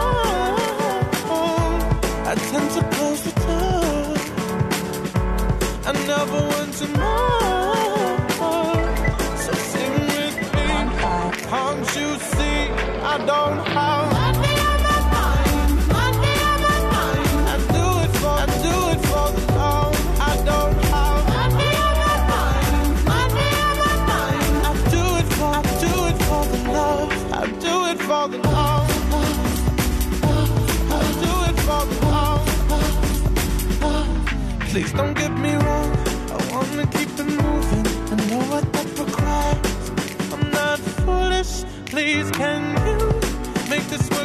home, I tend to close the door. I never want to know. So sing with me, can't you see I don't have for the love. I do it for the love. Please don't get me wrong, I wanna keep it moving. I know what that requires. I'm not foolish, please can you make this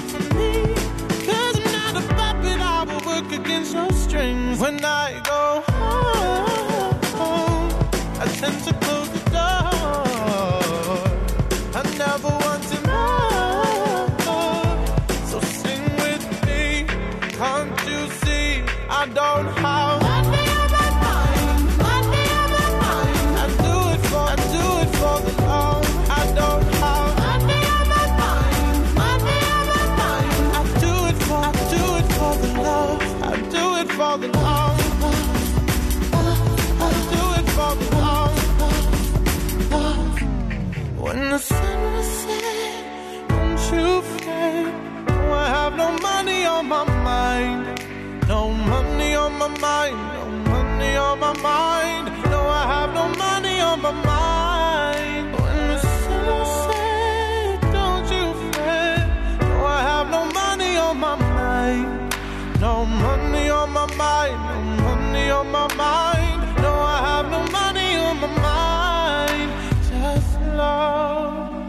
when I go home, I tend to close the door. I never wanted more, so sing with me. Can't you see I don't have money on my mind, money on my mind. I do it for, I do it for the love. I don't have money on my mind, money on my mind. I do it for, I do it for the love. I do it for the love. I do it for the love. When the sun was set, don't you fret. No, I have no money on my mind. No money on my mind. No money on my mind. No, I have no money on my mind. When the sun was set, don't you fret. No, I have no money on my mind. No money on my mind. No money on my mind. No, I have no money on my mind. Just love.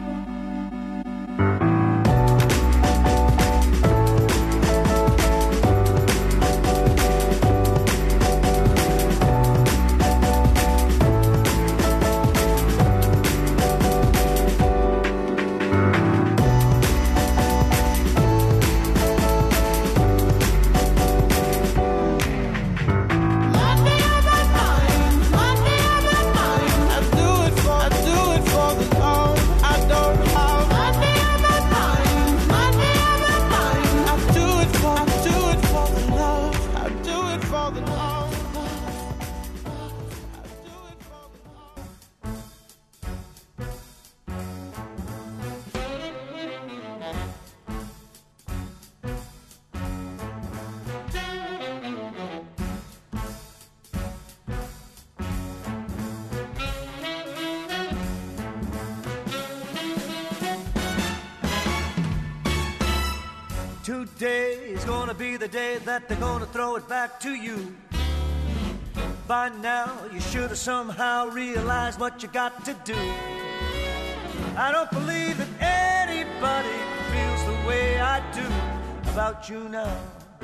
Today is gonna be the day that they're gonna throw it back to you. By now, you should have somehow realized what you got to do. I don't believe that anybody feels the way I do about you now.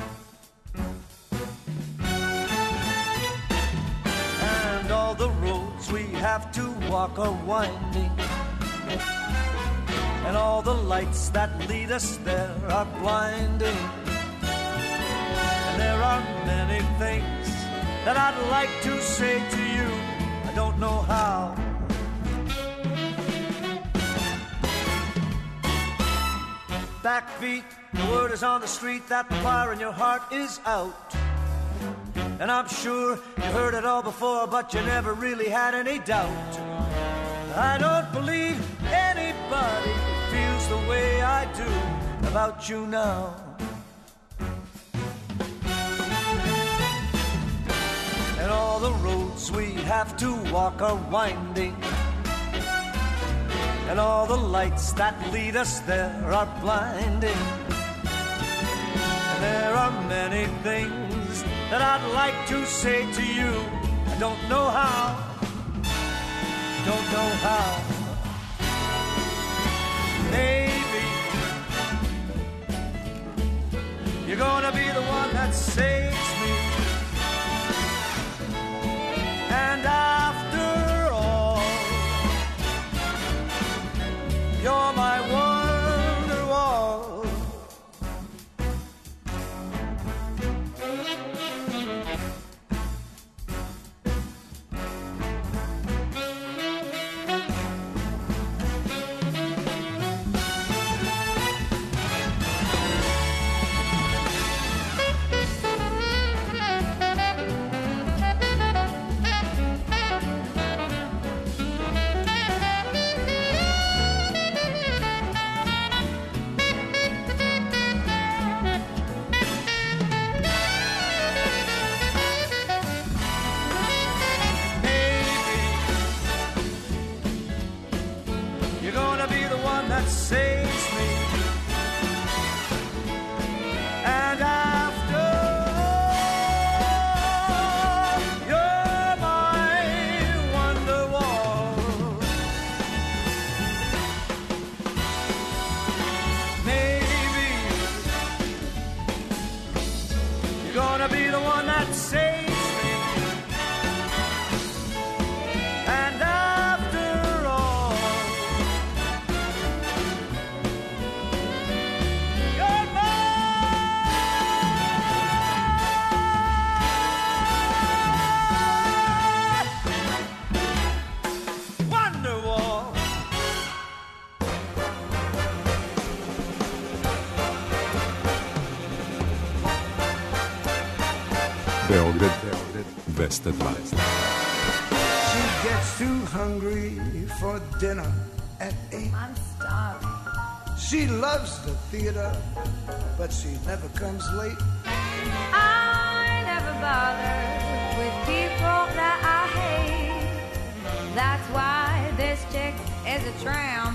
And all the roads we have to walk are winding, and all the lights that lead us there are blinding. And there are many things that I'd like to say to you, I don't know how. Backbeat, the word is on the street that the fire in your heart is out. And I'm sure you heard it all before, but you never really had any doubt. I don't believe anybody feels the way I do about you now. And all the roads we have to walk are winding, and all the lights that lead us there are blinding. And there are many things that I'd like to say to you, I don't know how, don't know how. Maybe you're gonna be the one that saves me. And after all, you're my wonderwall. That saves me. And after all, you're my wonderwall. Maybe you're gonna be the one that saves me. Beograd dvesta dva. She gets too hungry for dinner at eight. I'm starving. She loves the theater, but she never comes late. I never bother with people that I hate. That's why this chick is a tramp.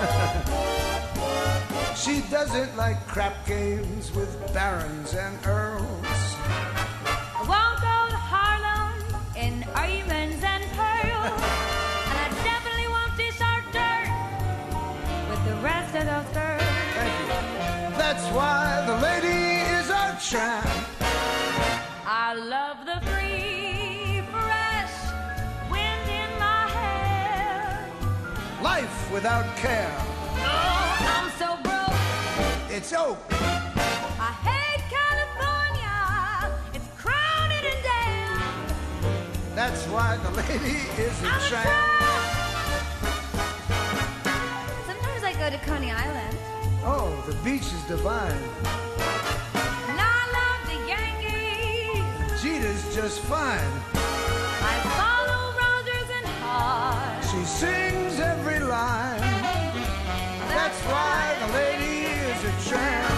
She doesn't like crap games with barons and earls. I won't go to Harlem in diamonds and pearls. And I definitely won't dish our dirt with the rest of those girls. Thank you. That's why the lady is a tramp. I love the free, fresh wind in my hair. Life without care. Oh, I'm so broke. It's oak. I hate California. It's crowded and damn. That's why the lady is a I'm tramp. a tramp. Sometimes I go to Coney Island. Oh, the beach is divine. And I love the Yankees. Jeter's just fine. I follow Rogers and Hart. She sings every line. That's why the lady is a tramp.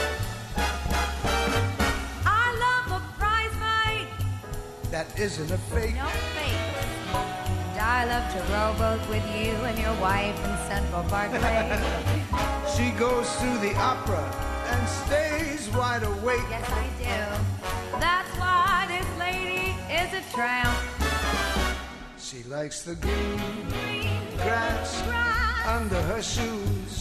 I love a prize fight. That isn't a fake. No fake. And I love to rowboat with you and your wife in Central Parkway. She goes through the opera and stays wide awake. Yes, I do. That's why this lady is a tramp. She likes the green, Green grass, grass. under her shoes.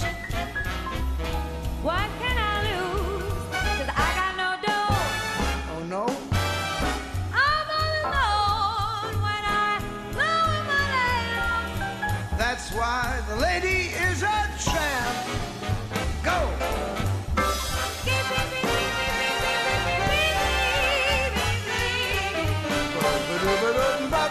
What can I lose? 'Cause I got no dough. Oh no, I'm all alone when I blow my lamp. that's why the lady is a tramp. Go! Beep, beep, beep, beep, beep, beep, beep, beep, beep, beep, beep, beep.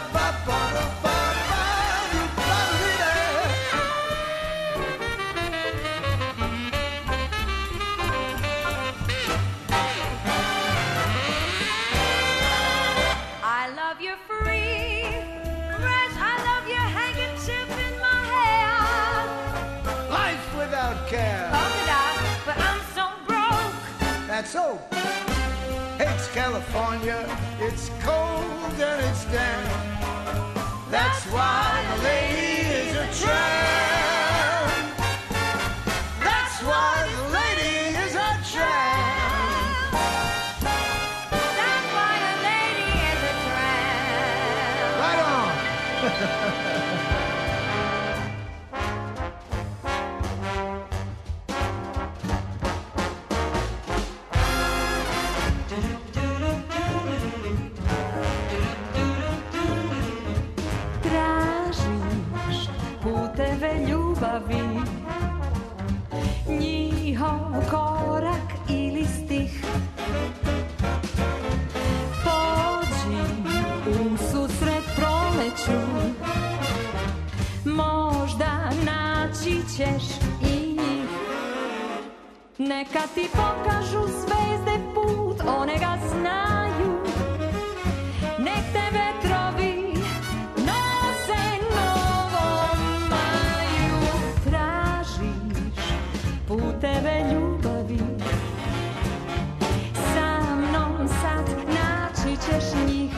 I love your free, fresh. I love your handkerchief in my hair. Life without care. Polka dot, but I'm so broke. That's oak. Hates California. It's cold and it's damp. That's why the lady is a tramp. That's why the lady is a tramp. That's why a lady is a tramp. Right on. Tražiš puteve ljubavi, njihov korak ili stih. Pođi u susret proleću, možda naći ćeš i njih. Neka ti pokažu zvezde put, one ga znaju. Nek te vetrovi nose novom maju. Tražiš puteve ljubavi, sa mnom sad naći ćeš njih.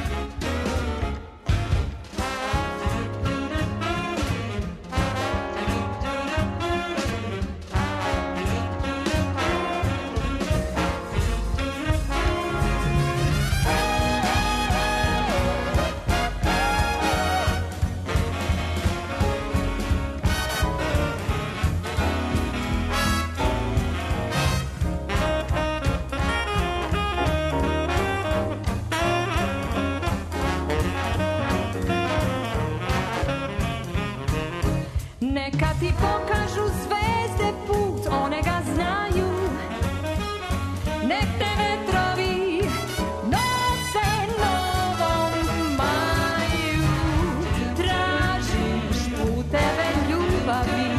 Neka ti pokažu zvezde put, one ga znaju. Nek te vetrovi nose novom maju. Tražiš puteve ljubavi,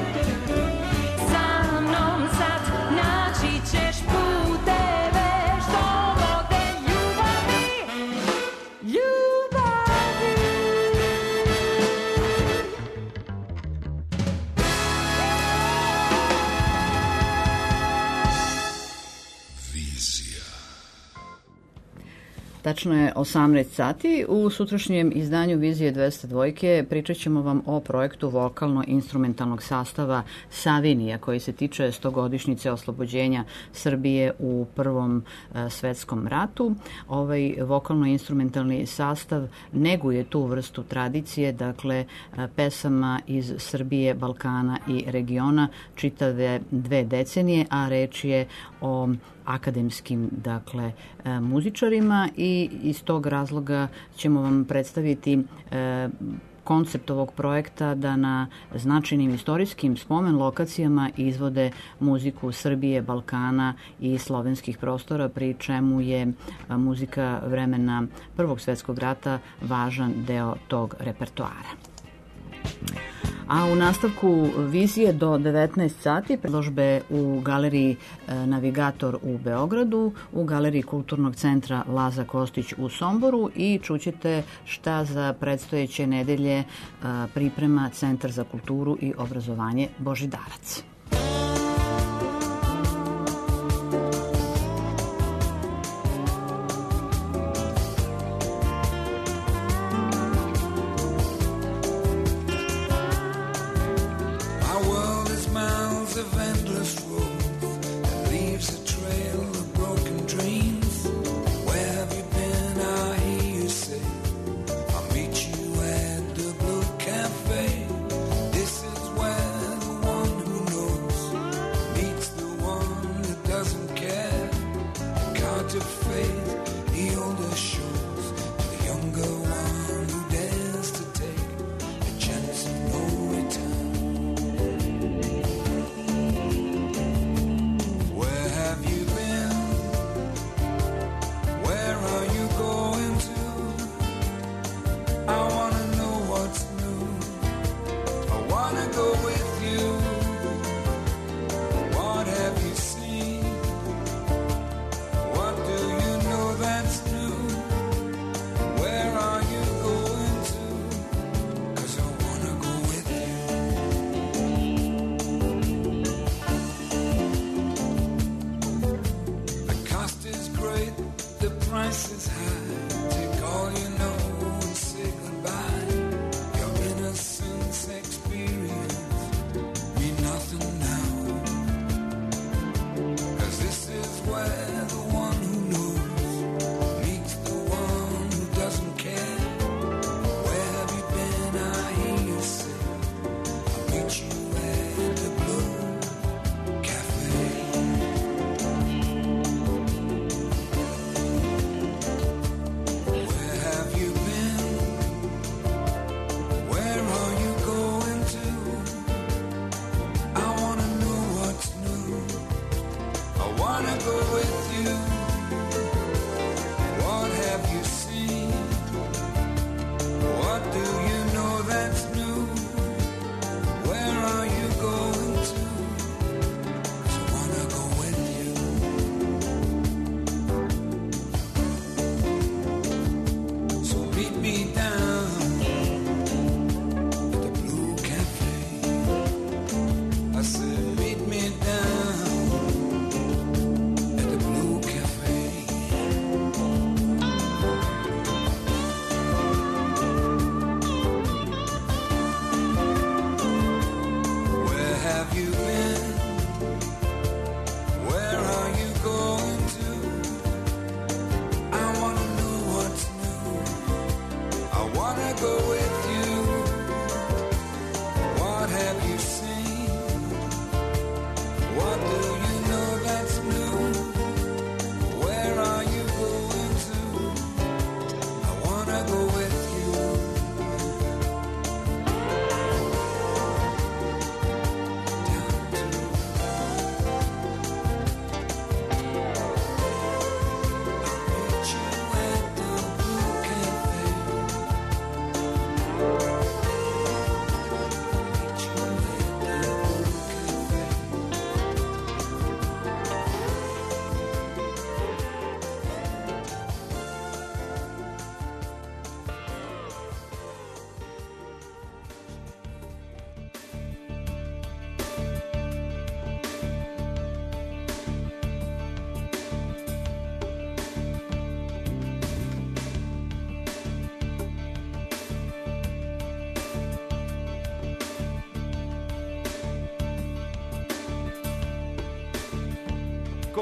sa mnom sad naći ćeš puteve što vode ljubavi. Tačno je osamnaest sati. U sutrašnjem izdanju Vizije dvesta dva pričat ćemo vam o projektu vokalno-instrumentalnog sastava Savinija, koji se tiče stogodišnjice oslobođenja Srbije u Prvom e, svetskom ratu. Ovaj vokalno-instrumentalni sastav neguje tu vrstu tradicije, dakle e, pesama iz Srbije, Balkana i regiona čitave dve decenije, a reč je o akademskim, dakle, e, muzičarima, i iz tog razloga ćemo vam predstaviti e, koncept ovog projekta da na značajnim istorijskim spomen lokacijama izvode muziku Srbije, Balkana i slovenskih prostora, pri čemu je muzika vremena Prvog svetskog rata važan deo tog repertoara. A u nastavku Vizije do devetnaest sati predložbe u galeriji Navigator u Beogradu, u galeriji Kulturnog centra Laza Kostić u Somboru, i čućete šta za predstojeće nedelje priprema Centar za kulturu i obrazovanje Božidarac.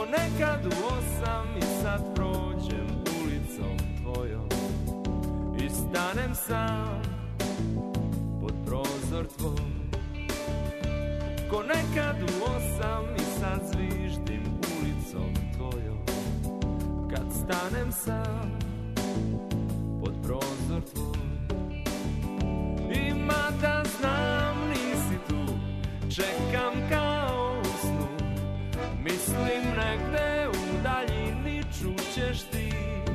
Ponekad u osam i sad prođem ulicom tvojom i stanem sam pod prozor tvoj. Ko nekad u osam i sad zviždim ulicom tvojom kad stanem sam pod prozor tvoj. I mada znam nisi tu, čekam kao u snu, mislim negde u daljini čućeš ti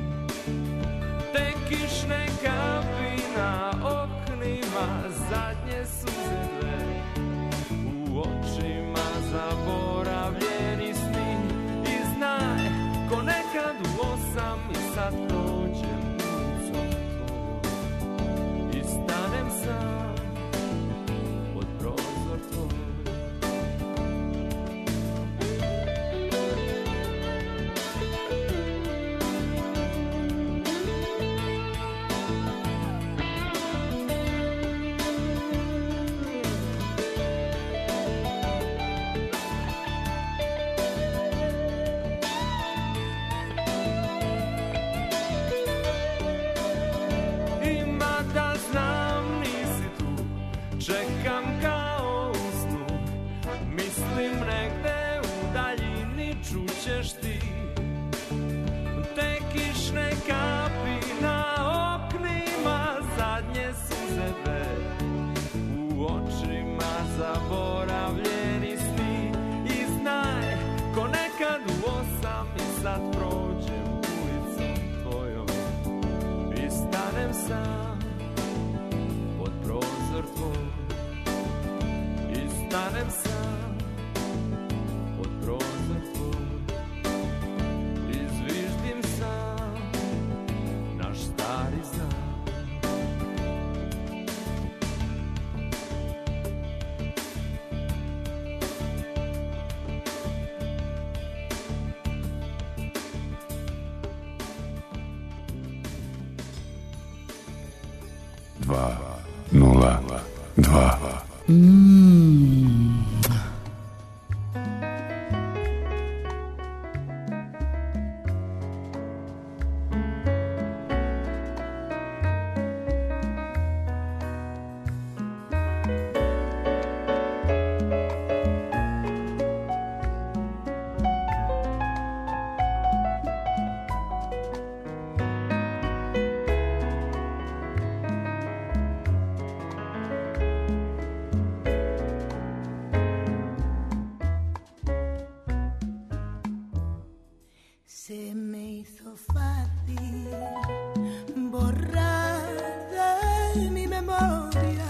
te kišne kapi na oknima, zadnje suze dve u očima, zaboravljeni sni. I znaj, ko nekad u osam i sad prođem ulicom tvojom i stanem sam pod prozor tvoj. Čekam kao u snu, mislim negde u daljini čućeš ti te kišne kapi na oknima, zadnje suze dve u očima, zaboravljeni sni. I znaj, ko nekad u osam i sad prođem ulicom tvojom i stanem sam pod prozor tvoj. Stanem sam pod prozor tvoj i zviždim sam naš stari znak. Dva, nula, dva. Mm. Se me hizo fácil borrar de mi memoria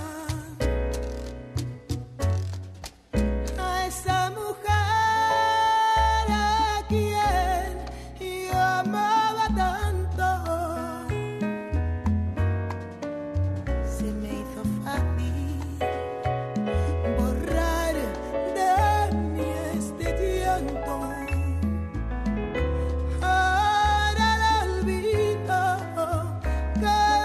a esa mujer a quien yo amaba tanto. Se me hizo fácil borrar de mí este llanto. Ahora el olvido que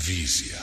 Vizija.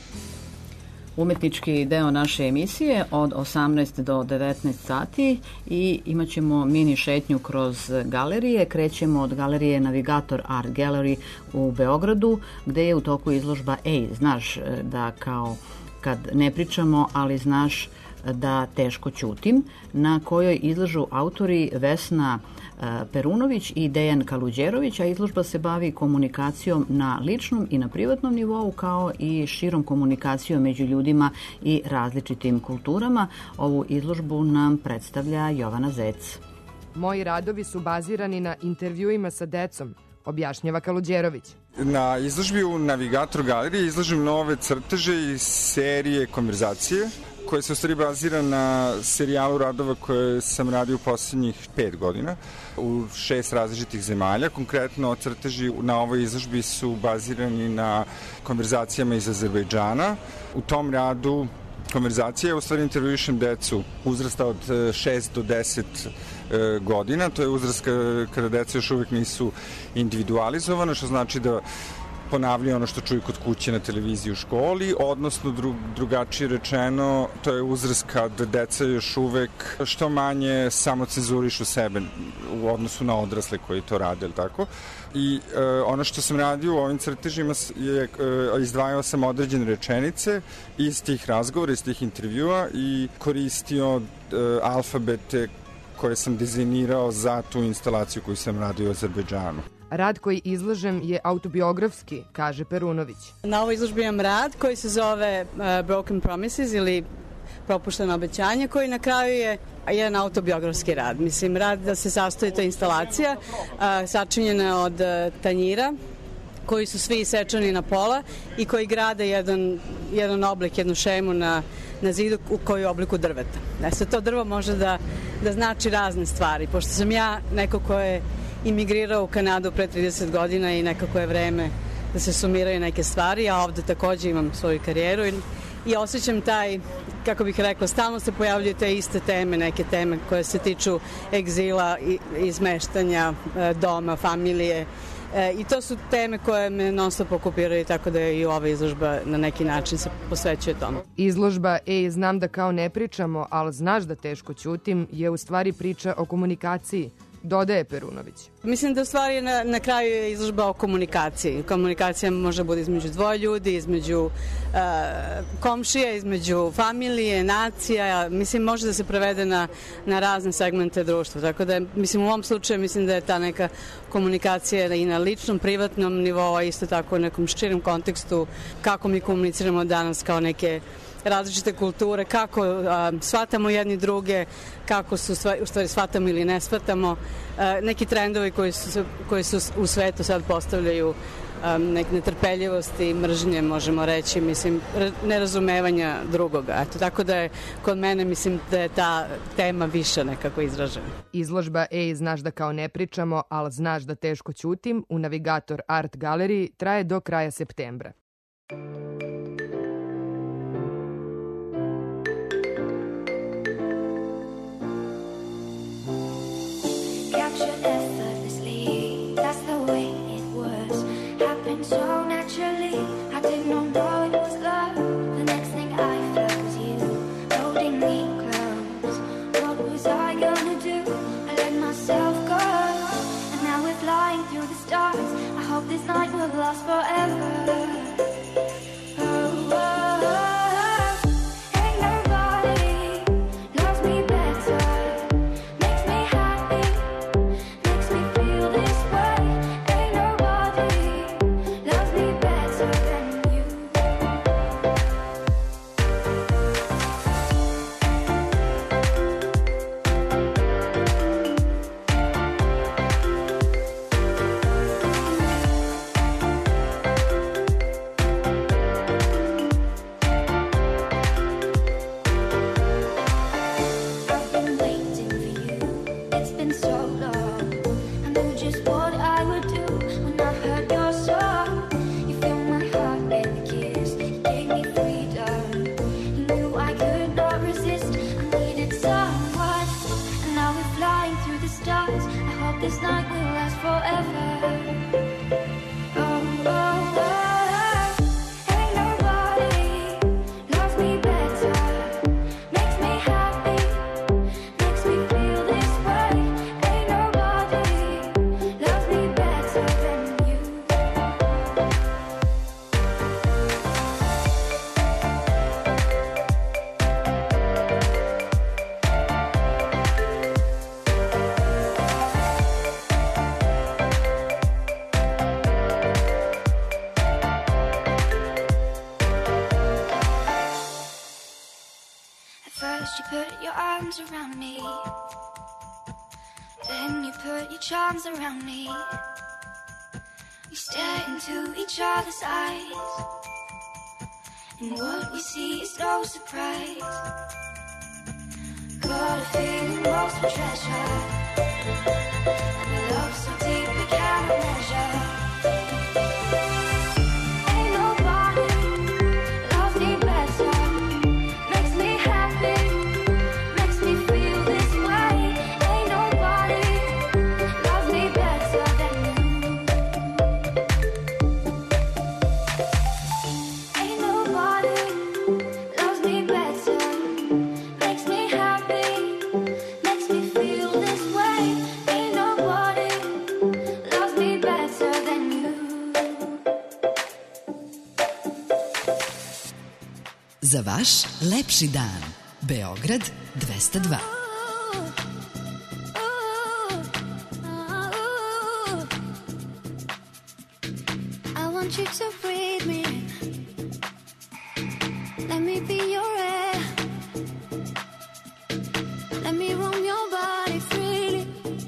Umetnički deo naše emisije od osamnaest do devetnaest sati i imat ćemo mini šetnju kroz galerije. Krećemo od galerije Navigator Art Gallery u Beogradu, gde je u toku izložba Ej, znaš da kao kad ne pričamo, ali znaš da teško ćutim, na kojoj izlažu autori Vesna Perunović i Dejan Kaluđerović, a izložba se bavi komunikacijom na ličnom i na privatnom nivou, kao i širom komunikacijom među ljudima i različitim kulturama. Ovu izložbu nam predstavlja Jovana Zec. Moji radovi su bazirani na intervjuima sa decom, objašnjava Kaluđerović. Na izložbi u Navigator galeriji izlažem nove crteže iz serije Konverzacije, koja se u stvari bazira na serijalu radova koje sam radio u poslednjih pet godina u šest različitih zemalja. Konkretno, crteži na ovoj izložbi su bazirani na konverzacijama iz Azerbejdžana. U tom radu konverzacije u stvari intervjuišem decu uzrasta od šest do deset godina. To je uzrast kada deca još uvek nisu individualizovana, što znači da ponavljaju ono što čuju kod kuće, na televiziji, u školi, odnosno dru, drugačije rečeno, to je uzrast kad deca još uvek što manje samo cenzurišu sebe u odnosu na odrasle koji to rade, ili tako? I e, ono što sam radio u ovim crtežima je, e, izdvajao sam određene rečenice iz tih razgovora, iz tih intervjua i koristio e, alfabete koje sam dizajnirao za tu instalaciju koju sam radio u Azerbejdžanu. Rad koji izlažem je autobiografski, kaže Perunović. Na ovoj izložbi imam rad koji se zove uh, Broken Promises ili Propušteno obećanje, koji na kraju je jedan autobiografski rad. Mislim, rad da se sastoji ta instalacija, uh, sačinjena od uh, tanjira, koji su svi isečani na pola i koji grade jedan, jedan oblik, jednu šemu na, na zidu u koji je obliku drveta. E sad, to drvo može da, da znači razne stvari. Pošto sam ja neko ko je imigrirao u Kanadu pre trideset godina i nekako je vreme da se sumiraju neke stvari. Ja ovde takođe imam svoju karijeru i, i osjećam taj, kako bih rekla, stalno se pojavljuju te iste teme, neke teme koje se tiču egzila, izmeštanja doma, familije. E, I to su teme koje me non stop okupiraju, tako da je i ova izložba na neki način se posvećuje tomu. Izložba Ej, znam da kao ne pričamo, ali znaš da teško ćutim, je u stvari priča o komunikaciji, dodaje Perunović. Mislim da u stvari na, na kraju je izložba o komunikaciji. Komunikacija može bude između dvoje ljudi, između uh, komšija, između familije, nacija. Mislim, može da se prevede na, na razne segmente društva. Tako da, mislim, u ovom slučaju mislim da je ta neka komunikacija i na ličnom, privatnom nivou, a isto tako u nekom širem kontekstu kako mi komuniciramo danas kao neke različite kulture, kako a, shvatamo jedni druge, kako su u stvari shvatamo ili ne shvatamo, a, neki trendovi koji su, koji su u svetu sad postavljaju, a, neke netrpeljivosti, mržnje, možemo reći, mislim, nerazumevanja drugoga. Eto, tako da je kod mene, mislim, da je ta tema više nekako izražena. Izložba Ej, znaš da kao ne pričamo, ali znaš da teško ćutim u Navigator Art Gallery traje do kraja septembra. Captured effortlessly, that's the way it was. Happened so naturally, I didn't know it was love. The next thing I felt was you, holding me close. What was I gonna do? I let myself go, and now we're flying through the stars. I hope this night will last forever. arms around me. Then you put your charms around me. We stare into each other's eyes, and what we see is no surprise. Got a feeling lost for treasure, and a love so deep we cannot measure. Ain't nobody loves me better. Makes me happy, makes me feel this way. Ain't nobody loves me better than you. Ain't nobody loves me better. Makes me happy, makes me feel this way. Ain't nobody loves me better than you. Za vaš lepši dan. Beograd dvesta dva. I want you to breathe me in. Let me be your air. Let me roam your body freely.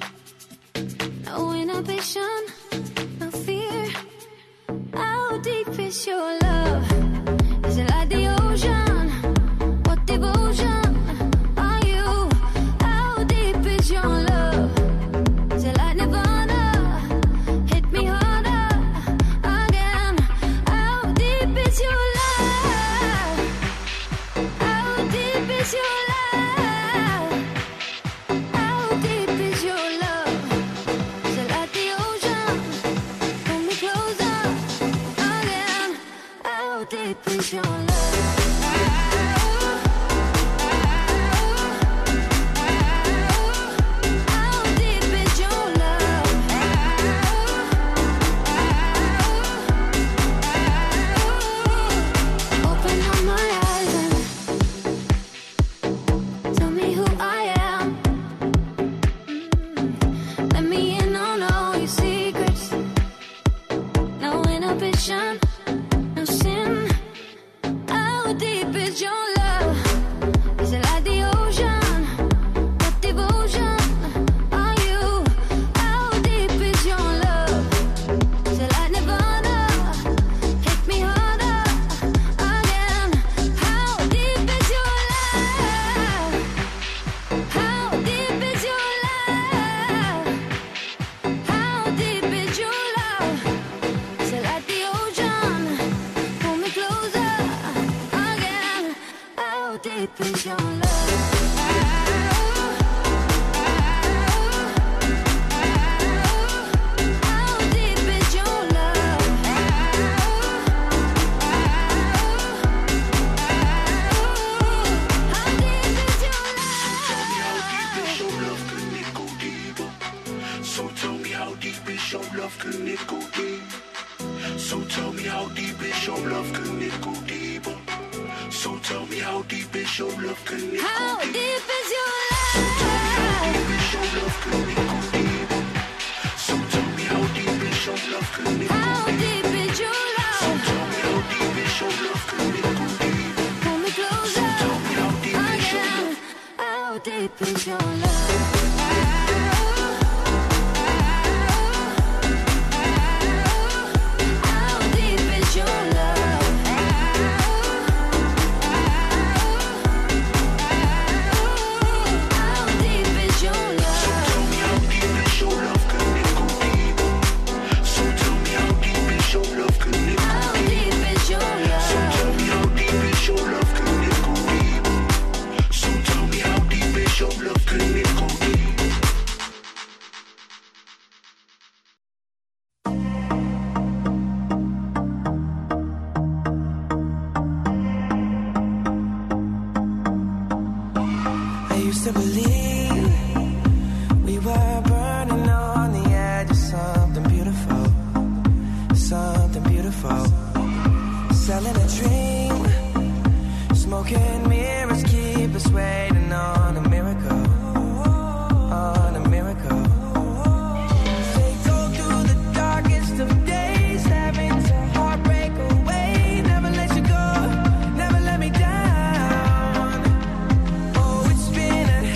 No inhibition, no fear. How deep is your love? Is it like the ocean? What devotion are you? How deep is your love? Is it like Nirvana? Hit me harder again. How deep is your love? How deep is your love? How deep is your love? Is it like the ocean? Pull me closer again. How deep is your love? How deep is your love? Open up my eyes and tell me who I am. Let me in on all your secrets. No inhibition, no sin. How deep is your love? Is it like the ocean? What devotion are you? How deep is your love? Is it like Nirvana? Hit me harder again. How deep is your love? How deep is your love? How deep is your love? Is it like the ocean? Pull me closer again. How deep is your love? How deep is your love? How deep is your So tell me how deep is your love, can it go deep? So tell me how deep is your love, can it go deeper? So tell me how deep is your love, can it go How deep? deep is your So tell me how love? deep is your love, can it go deeper? So tell me how deep is your love, can it go How deep? deep is your So love? tell me how deep is your love, can it go deeper? Pull me closer Tell me how deep is your again. love? How deep is your love? How deep is your love? How deep is your love? So tell me how deep is your love, can it go deeper? So tell me how deep is your love, can it go How deep is your So love? tell me how deep is your love, can it go deeper? So tell me how deep is your love, can it go deeper? I used to believe we were burning on the edge of something beautiful, something beautiful. Selling a dream, smoking mirrors keep us waiting on a miracle, on a miracle. They go through the darkest of days, having to heartbreak away. Never let you go, never let me down. Oh, it's been a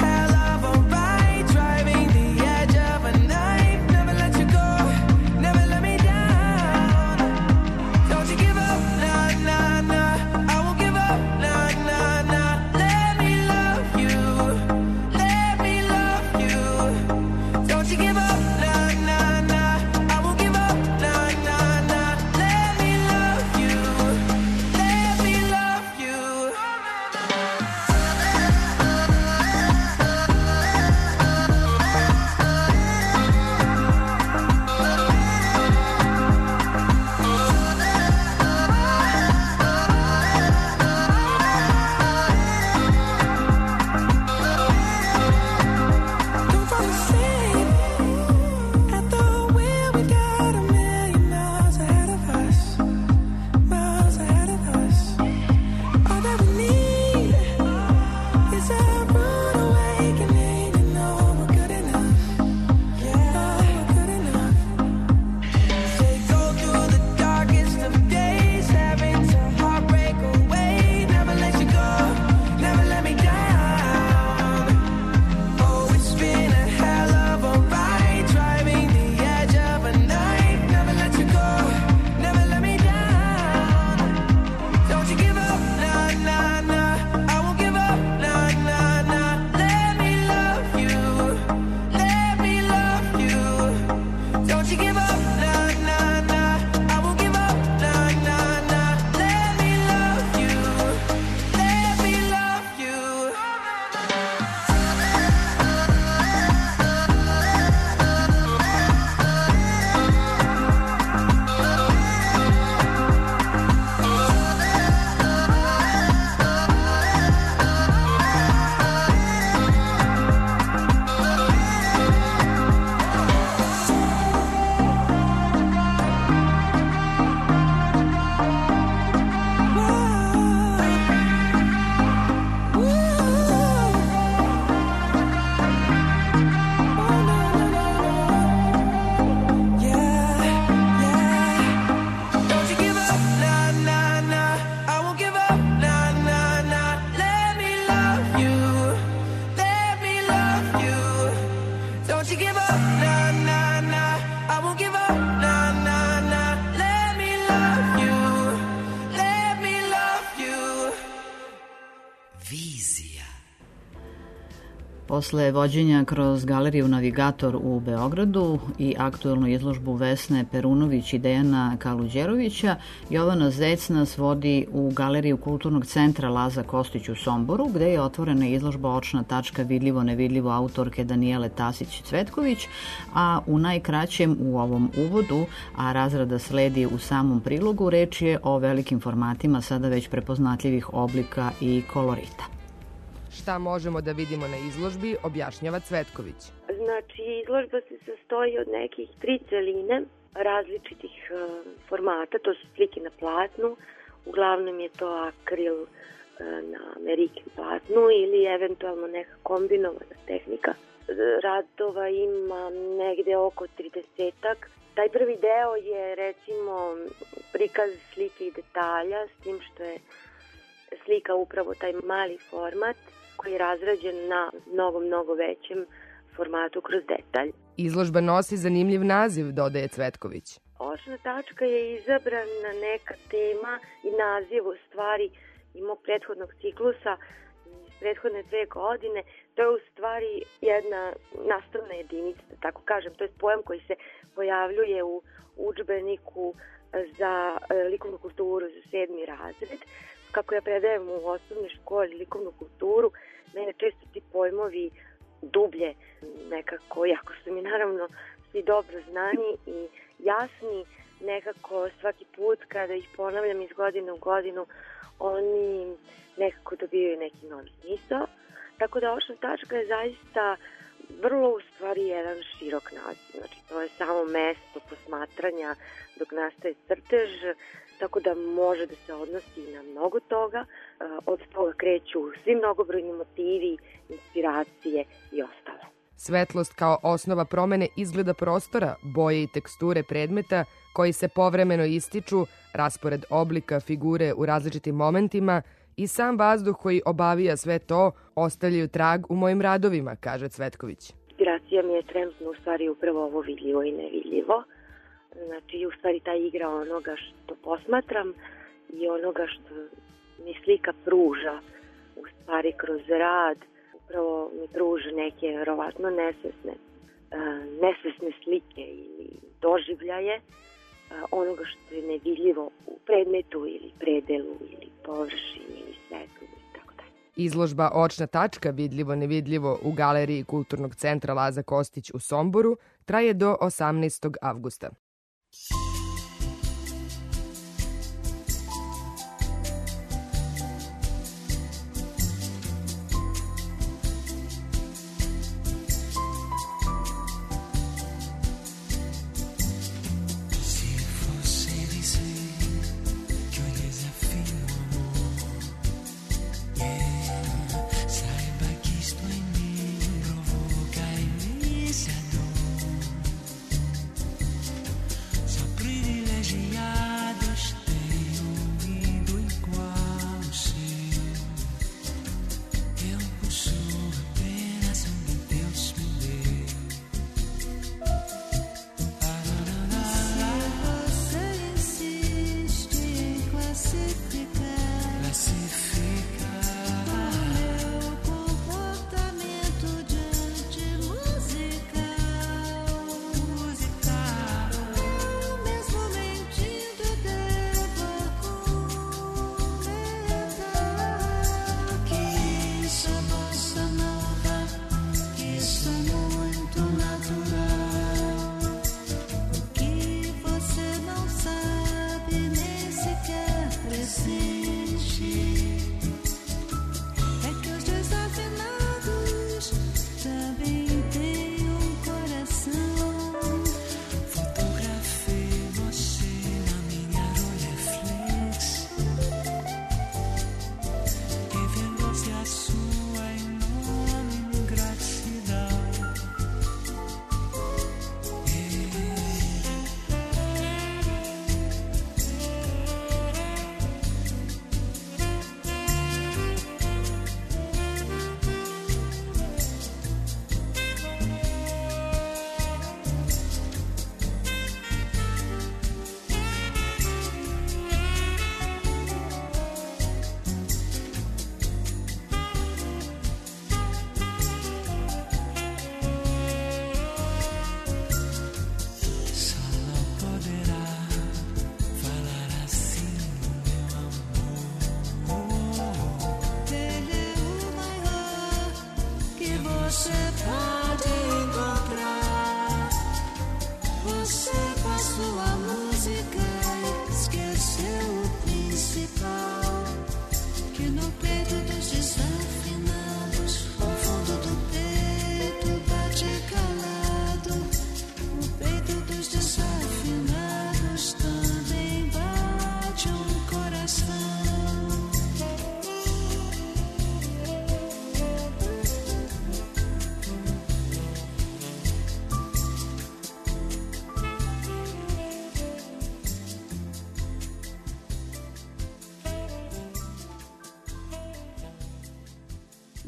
Posle vođenja kroz galeriju Navigator u Beogradu i aktuelnu izložbu Vesne Perunović i Dejana Kaluđerovića, Jovana Zec nas vodi u galeriju Kulturnog centra Laza Kostić u Somboru, gde je otvorena izložba Očna tačka vidljivo nevidljivo autorke Danijele Tasić-Cvetković, a u najkraćem u ovom uvodu, a razrada sledi u samom prilogu, reč je o velikim formatima sada već prepoznatljivih oblika i kolorita. Šta možemo da vidimo na izložbi, objašnjava Cvetković. Znači, izložba se sastoji od nekih tri celine različitih uh, formata, to su slike na platnu, uglavnom je to akril uh, na američkom platnu ili eventualno neka kombinovana tehnika. Radova ima negde oko tridesetak. Taj prvi deo je recimo prikaz slike i detalja, s tim što je slika upravo taj mali format koji je razrađen na mnogo, mnogo većem formatu kroz detalj. Izložba nosi zanimljiv naziv, dodaje Cvetković. Očna tačka je izabrana neka tema i naziv u stvari i mog prethodnog ciklusa iz prethodne dve godine. To je u stvari jedna nastavna jedinica, da tako kažem. To je pojam koji se pojavljuje u udžbeniku za likovnu kulturu za sedmi razred. Kako ja predajem u osnovnoj školi likovnu kulturu, mene često ti pojmovi dublje nekako, jako su mi naravno svi dobro znani i jasni, nekako svaki put kada ih ponavljam iz godine u godinu, oni nekako dobijaju neki novi smisao. Tako da očna tačka je zaista vrlo u stvari jedan širok naziv. Znači to je samo mesto posmatranja dok nastaje crtež, tako da može da se odnosi na mnogo toga. Od toga kreću svi mnogobrojni motivi, inspiracije i ostalo. Svetlost kao osnova promene izgleda prostora, boje i teksture predmeta koji se povremeno ističu, raspored oblika, figure u različitim momentima i sam vazduh koji obavija sve to ostavljaju trag u mojim radovima, kaže Cvetković. Inspiracija mi je trenutno u stvari upravo ovo vidljivo i nevidljivo. Znači, u stvari ta igra onoga što posmatram i onoga što mi slika pruža, u stvari kroz rad, upravo mi pruža neke verovatno nesvesne, nesvesne slike ili doživljaje onoga što je nevidljivo u predmetu ili predelu ili površini ili svetlu i tako dalje. Izložba Očna tačka vidljivo nevidljivo u galeriji Kulturnog centra Laza Kostić u Somboru traje do osamnaestog avgusta.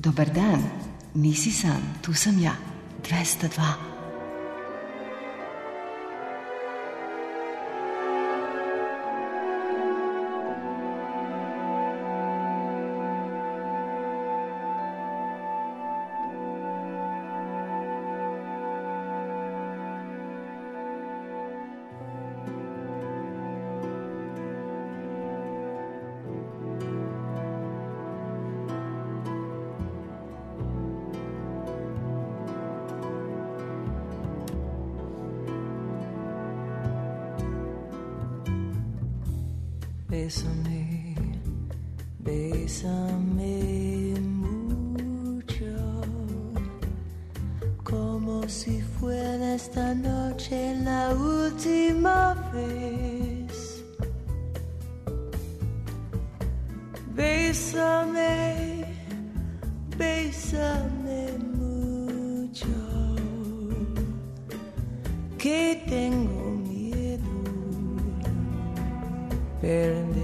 Dobar dan, nisi sam, tu sam ja, dvesta dva. Bésame, bésame mucho, como si fuera esta noche la última vez. Bésame, bésame mucho, que tengo miedo perderte,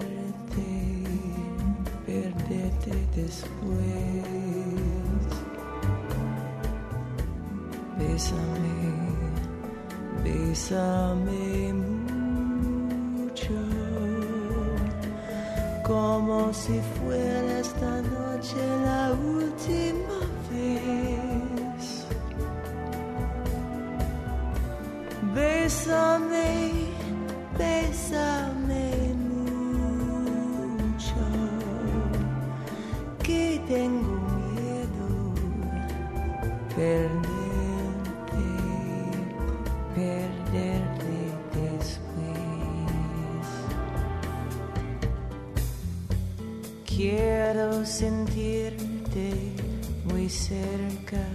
perderte después. Bésame, bésame mucho, como si fuera esta noche la última vez. Bésame, bésame mucho, que tengo miedo perderte, perderte después. Quiero sentirte muy cerca,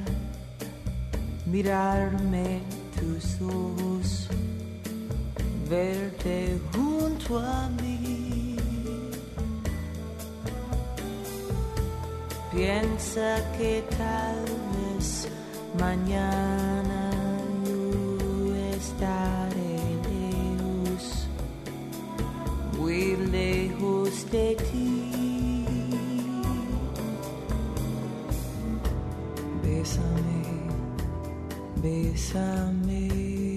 mirarme tus ojos, verte junto a mí. Piensa que tal vez mañana yo estaré lejos, muy lejos de ti. Bésame, bésame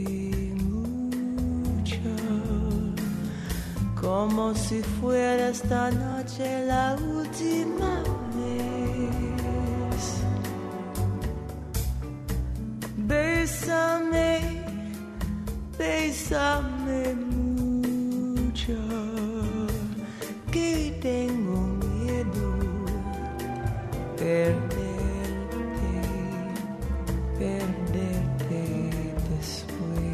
como si fuera esta noche la última vez. Bésame, bésame mucho, que tengo miedo perderte, perderte después.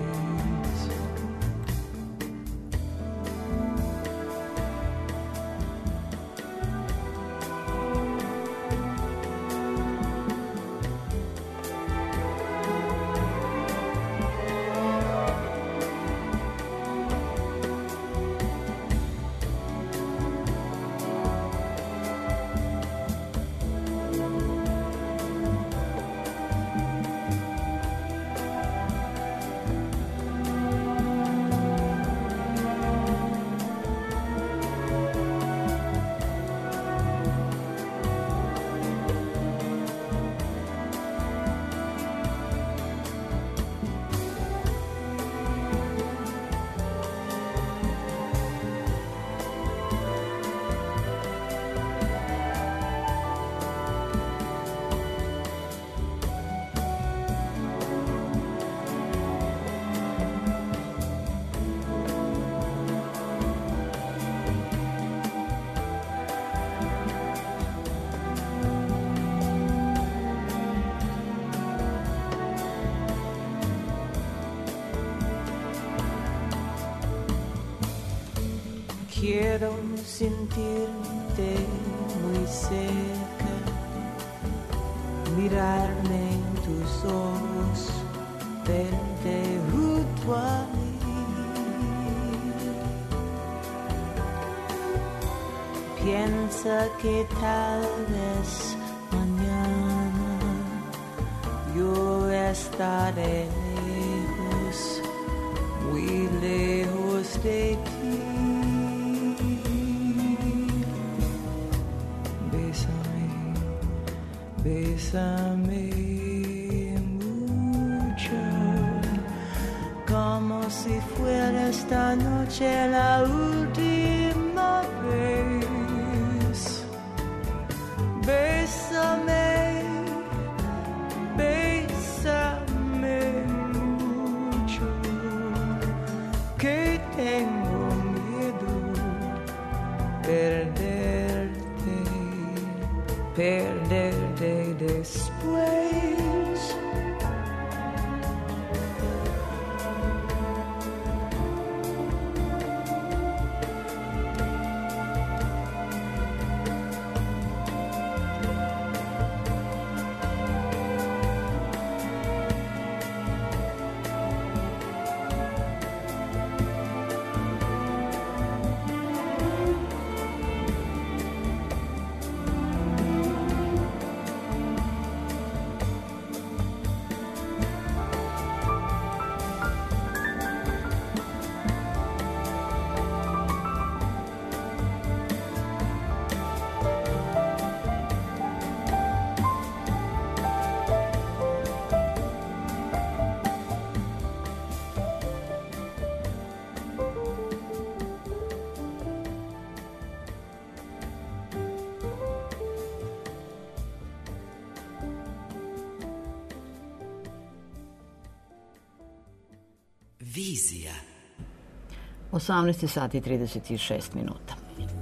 Quiero sentirte muy cerca, mirarme en tus ojos, verte junto a mí. Piensa que tal vez mañana yo estaré lejos, muy lejos de ti. Bésame mucho, como si fuera esta noche la última vez. Bésame, bésame mucho, que tengo miedo perderte, perderte después. Vizija. osamnaest sati i trideset šest minuta.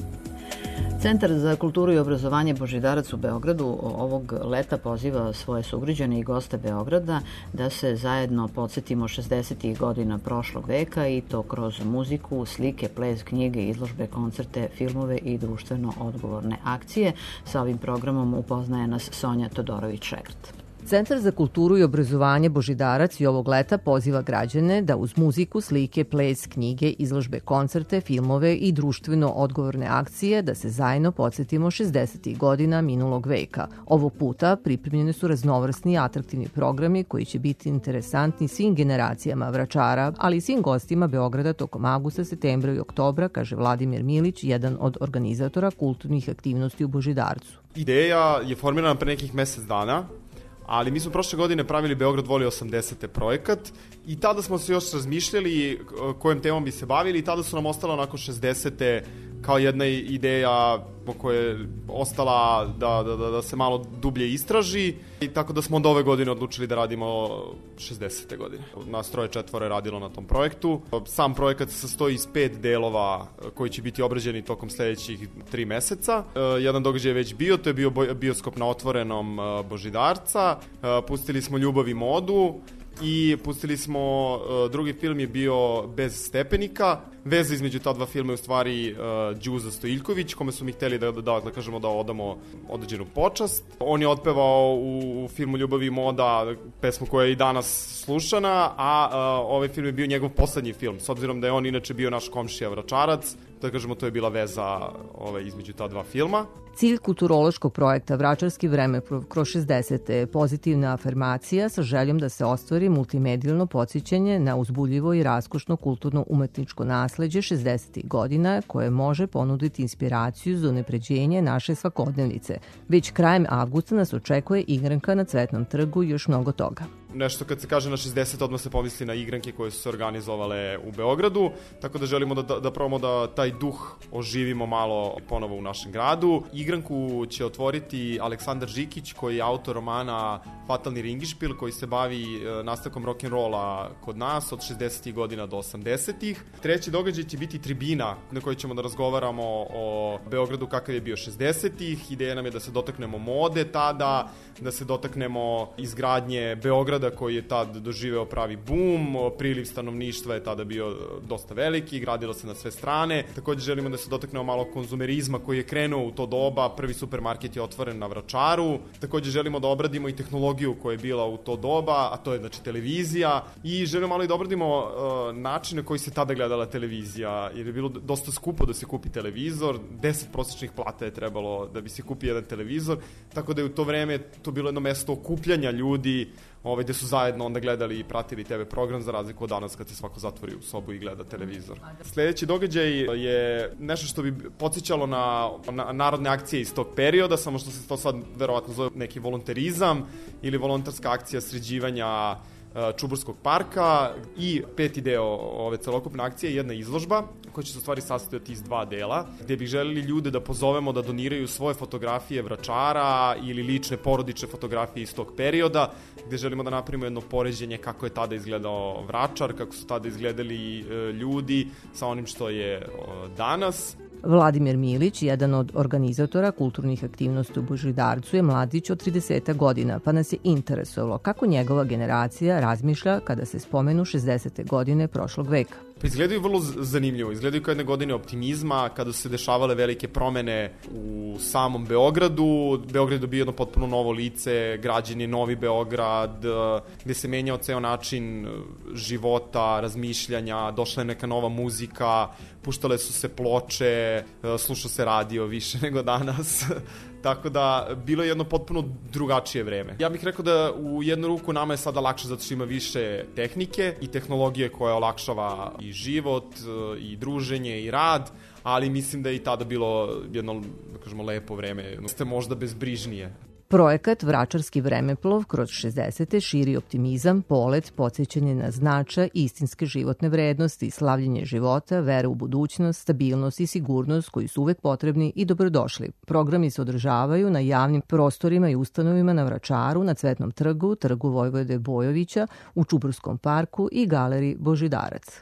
Centar za kulturu i obrazovanje Božidarac u Beogradu ovog leta poziva svoje sugrađane i goste Beograda da se zajedno podsjetimo šezdesetih godina prošlog veka i to kroz muziku, slike, ples, knjige, izložbe, koncerte, filmove i društveno odgovorne akcije. Sa ovim programom upoznaje nas Sonja Todorović-Šegrt. Centar za kulturu i obrazovanje Božidarac i ovog leta poziva građane da uz muziku, slike, ples, knjige, izložbe, koncerte, filmove i društveno odgovorne akcije da se zajedno podsjetimo šezdesetih godina minulog veka. Ovog puta pripremljeni su raznovrsni i atraktivni programi koji će biti interesantni svim generacijama Vračara, ali i svim gostima Beograda tokom avgusta, septembra i oktobra, kaže Vladimir Milić, jedan od organizatora kulturnih aktivnosti u Božidarcu. Ideja je formirana pre nekih mesec dana, ali mi smo prošle godine pravili Beograd voli osamdesete projekat i tada smo se još razmišljali kojom temom bi se bavili i tada su nam ostala onako šezdesete kao jedna ideja koja je ostala da, da, da, da se malo dublje istraži i tako da smo onda ove godine odlučili da radimo šezdesete godine. Nas troje četvore je radilo na tom projektu. Sam projekat se sastoji iz pet delova koji će biti obrađeni tokom sledećih tri meseca. Jedan događaj je već bio, to je bio bioskop na otvorenom Božidarca. Pustili smo Ljubav i modu i pustili smo, uh, drugi film je bio Bez stepenika. Veza između ta dva filma je u stvari uh, Đuza Stojiljković, kome su mi hteli da, da, da, kažemo, da odamo određenu počast. On je otpevao u, u filmu Ljubav i moda pesmu koja je i danas slušana, a uh, ovaj film je bio njegov poslednji film, s obzirom da je on inače bio naš komšija Vračarac, da kažemo, to je bila veza ovaj, između ta dva filma. Cilj kulturološkog projekta Vračarski vreme kroz šezdesete je pozitivna afirmacija sa željom da se ostvari multimedijalno podsjećanje na uzbudljivo i raskošno kulturno-umetničko nasleđe šezdesetih godina koje može ponuditi inspiraciju za unapređenje naše svakodnevnice. Već krajem avgusta nas očekuje igranka na Cvetnom trgu i još mnogo toga. Nešto kad se kaže na šezdeset, odmah se pomisli na igranke koje su se organizovale u Beogradu, tako da želimo da, da, da probamo da taj duh oživimo malo ponovo u našem gradu. Igranku će otvoriti Aleksandar Žikić, koji je autor romana Fatalni ringišpil, koji se bavi nastavkom rock'n'rolla kod nas od šezdesetih godina do osamdesetih. Treći događaj će biti tribina na kojoj ćemo da razgovaramo o Beogradu kakav je bio šezdesetih. Ideja nam je da se dotaknemo mode tada, da se dotaknemo izgradnje Beograda koji je tad doživeo pravi bum, priliv stanovništva je tada bio dosta veliki, gradilo se na sve strane. Takođe želimo da se dotaknemo malo konzumerizma koji je krenuo u to doba, prvi supermarket je otvoren na Vračaru. Takođe želimo da obradimo i tehnologiju koja je bila u to doba, a to je znači televizija, i želimo malo i da obradimo uh, načine koji se tada gledala televizija, jer je bilo dosta skupo da se kupi televizor, deset prosečnih plata je trebalo da bi se kupi jedan televizor, tako da je u to vreme to bilo jedno mesto okupljanja ljudi, ovaj, gde su zajedno onda gledali i pratili te ve program, za razliku od danas kad se svako zatvori u sobu i gleda televizor. Sledeći događaj je nešto što bi podsjećalo na, na narodne akcije iz tog perioda, samo što se to sad verovatno zove neki volonterizam ili volontarska akcija sređivanja Čuburskog parka i peti deo ove celokupne akcije je jedna izložba koja će se u stvari sastojati iz dva dela, gde bih želeli ljude da pozovemo da doniraju svoje fotografije Vračara ili lične porodične fotografije iz tog perioda, gde želimo da napravimo jedno poređenje kako je tada izgledao Vračar, kako su tada izgledali ljudi sa onim što je danas. Vladimir Milić, jedan od organizatora kulturnih aktivnosti u Božidarcu, je mladić od trideset godina, pa nas je interesovalo kako njegova generacija razmišlja kada se spomenu šezdesete godine prošlog veka. Pa izgledaju vrlo zanimljivo, izgledaju kao jedne godine optimizma, kada su se dešavale velike promene u samom Beogradu. Beograd je dobio jedno potpuno novo lice, građen je Novi Beograd, gde se menjao ceo način života, razmišljanja, došla je neka nova muzika, puštale su se ploče, slušao se radio više nego danas. Tako da, bilo je jedno potpuno drugačije vreme. Ja bih rekao da u jednu ruku nama je sada lakše zato što ima više tehnike i tehnologije koja olakšava i život, i druženje, i rad, ali mislim da je i tada bilo jedno, da kažemo, lepo vreme, ste možda bezbrižnije. Projekat Vračarski vremeplov kroz šezdesete širi optimizam, polet, podsjećanje na značaj, istinske životne vrednosti, slavljenje života, vera u budućnost, stabilnost i sigurnost koji su uvek potrebni i dobrodošli. Programi se održavaju na javnim prostorima i ustanovima na Vračaru, na Cvetnom trgu, trgu Vojvode Bojovića, u Čuburskom parku i galeriji Božidarac.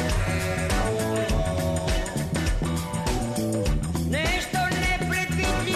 Nešto nepredvidljivo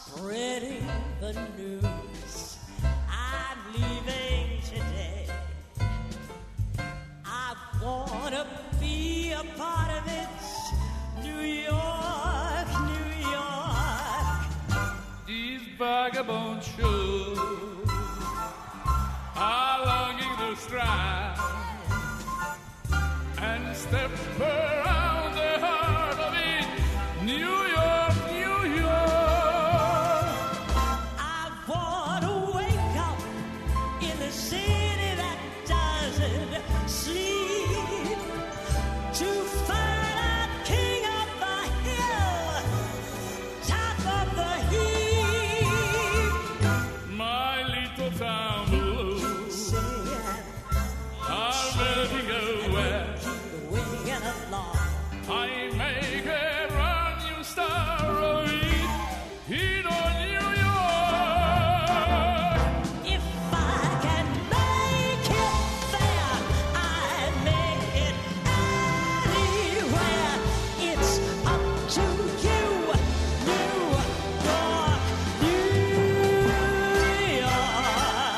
spreading the news. I'm leaving today. I wanna be a part of it. New York, New York. These vagabond shoes are longing to stride and step around the heart of it. New York, New York. I wanna wake up in the city that doesn't sleep, to find a king of the hill, top of the heap. My little town blues are melting away. I make a brand new star of it in all New York. If I can make it there, I make it anywhere. It's up to you, New York, New York.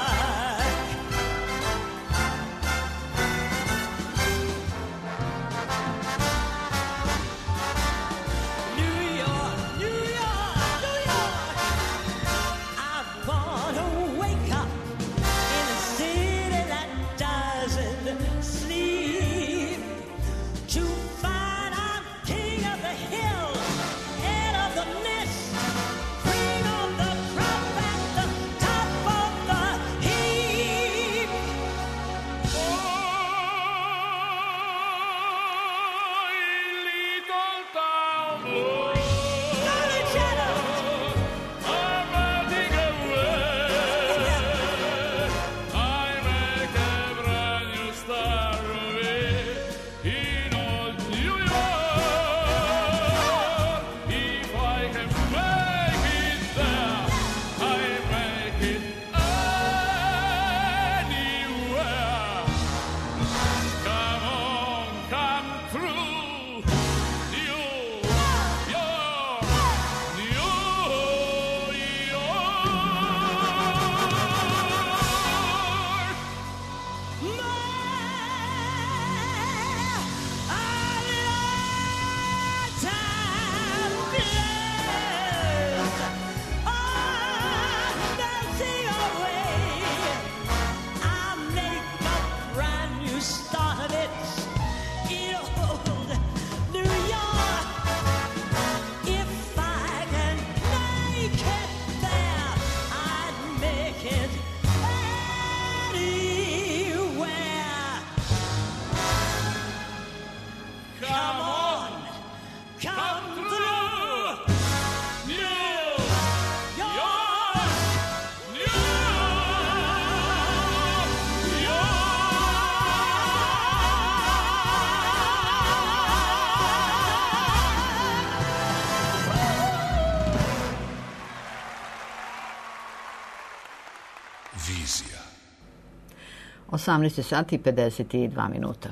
New York, New York, New York. I wanna wake up in a city that doesn't sleep, to find I'm king of the hill, head of the mist, queen of the crop at the top of the heap. Little town blues are melting away. I make a brand new star of it in old New York. If I can make it there, I make it anywhere. Come on, come through, New York, New York. Come on, come through, New York, New Vizija. osamnaest sati i pedeset dva minuta.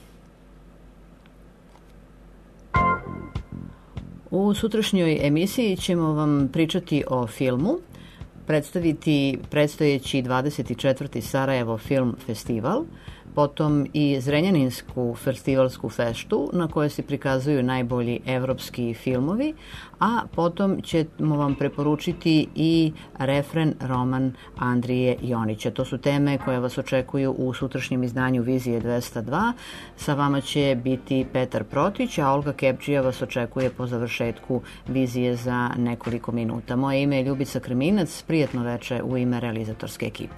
U sutrašnjoj emisiji ćemo vam pričati o filmu, predstaviti predstojeći dvadeset četvrti Sarajevo Film Festival, potom i Zrenjaninsku festivalsku feštu na kojoj se prikazuju najbolji evropski filmovi, a potom ćemo vam preporučiti i refren roman Andrije Jonića. To su teme koje vas očekuju u sutrašnjem izdanju Vizije dvesta dva. Sa vama će biti Petar Protić, a Olga Kepčija vas očekuje po završetku Vizije za nekoliko minuta. Moje ime je Ljubica Kreminac, prijetno veče u ime realizatorske ekipe.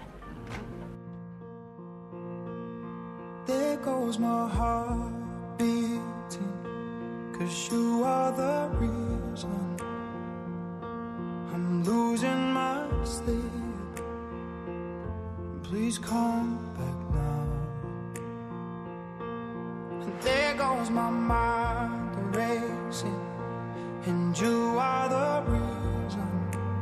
There goes my heart beating, 'cause you are the reason I'm losing my sleep. Please come back now. And there goes my mind racing, and you are the reason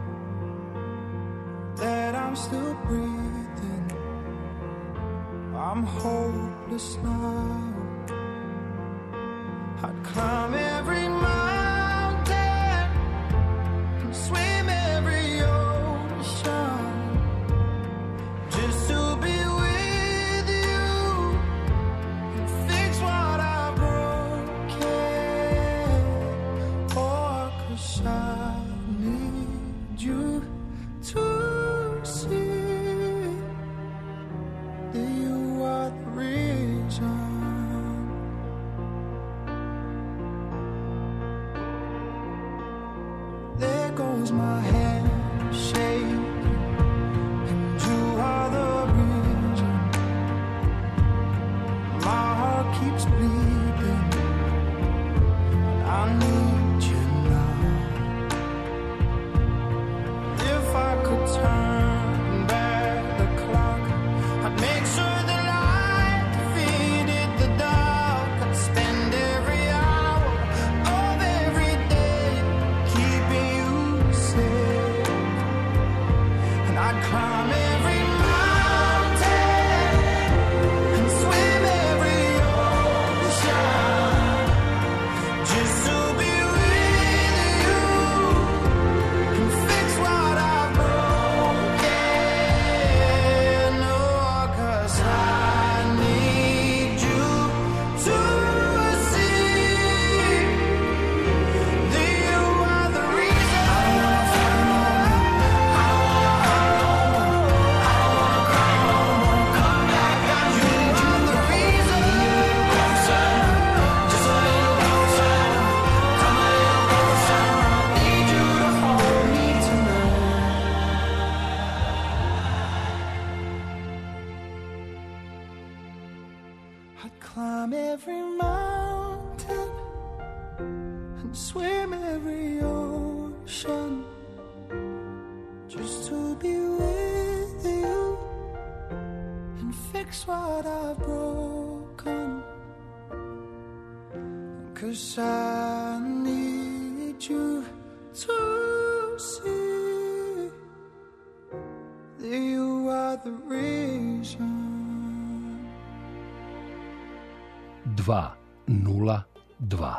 that I'm still breathing. I'm hopeless now. I'd climb every mountain and swim every 'cause I need you to see that you are the reason. There goes my hand shaking, and you are the reason. My heart keeps bleeding, I need you now. If I could turn back the clock, I'd make sure the light defeated the dark. I'd spend every hour of every day keeping you safe, and I'd climb every mountain and swim every ocean just to be with you and fix what I've broken. Oh, 'cause I need you to see that you are the reason. I wanna fight no more, I wanna hurt no more, I don't wanna cry no more. Come back, I need you are the reason. Closer, just a little closer. Come a little closer. I need you to hold me tonight. I'd climb every mountain and swim every ocean just to be with you and fix what I've broken. 'Cause I need you to see that you are the reason. dva nula dva.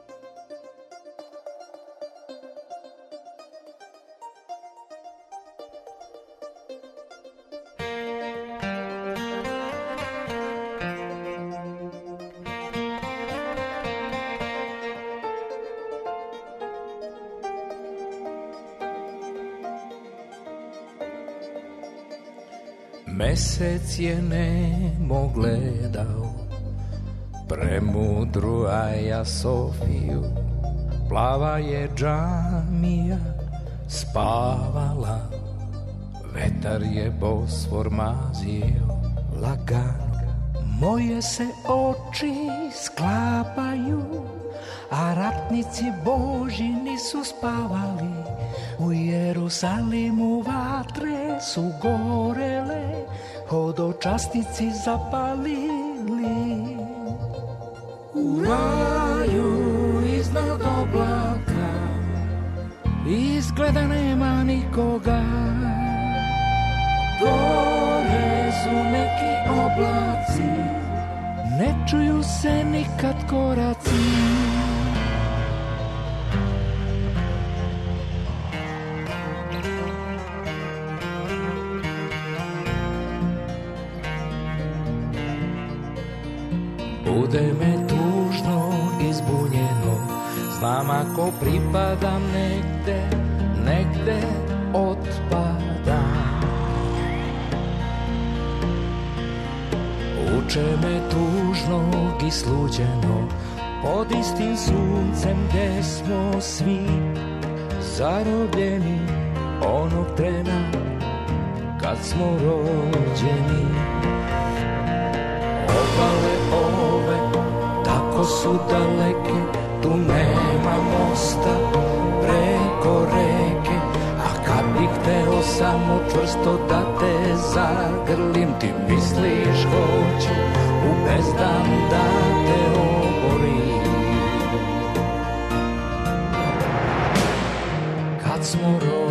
Mesec je nemo gledao premudru Aja Sofiju, plava je džamija spavala, vetar je Bosfor mazio lagano. Moje se oči sklapaju, a ratnici Boži nisu spavali. U Jerusalimu vatre su gorele, hodočasnici zapalili. U raju iznad oblaka izgleda nema nikoga. Gore su neki oblaci, ne čuju se nikad koraci. Bude me tužno i zbunjeno, znam ako pripadam negde, negde otpadam. Uče me tužnog i sluđeno, pod istim suncem gde smo svi zarobljeni onog trena kad smo rođeni. Obale ove tako su daleke, tu nema mosta preko reke, a kad bih hteo samo čvrsto da te zagrlim, ti misliš hoću u bezdan da te oborim. Kad smo rođeni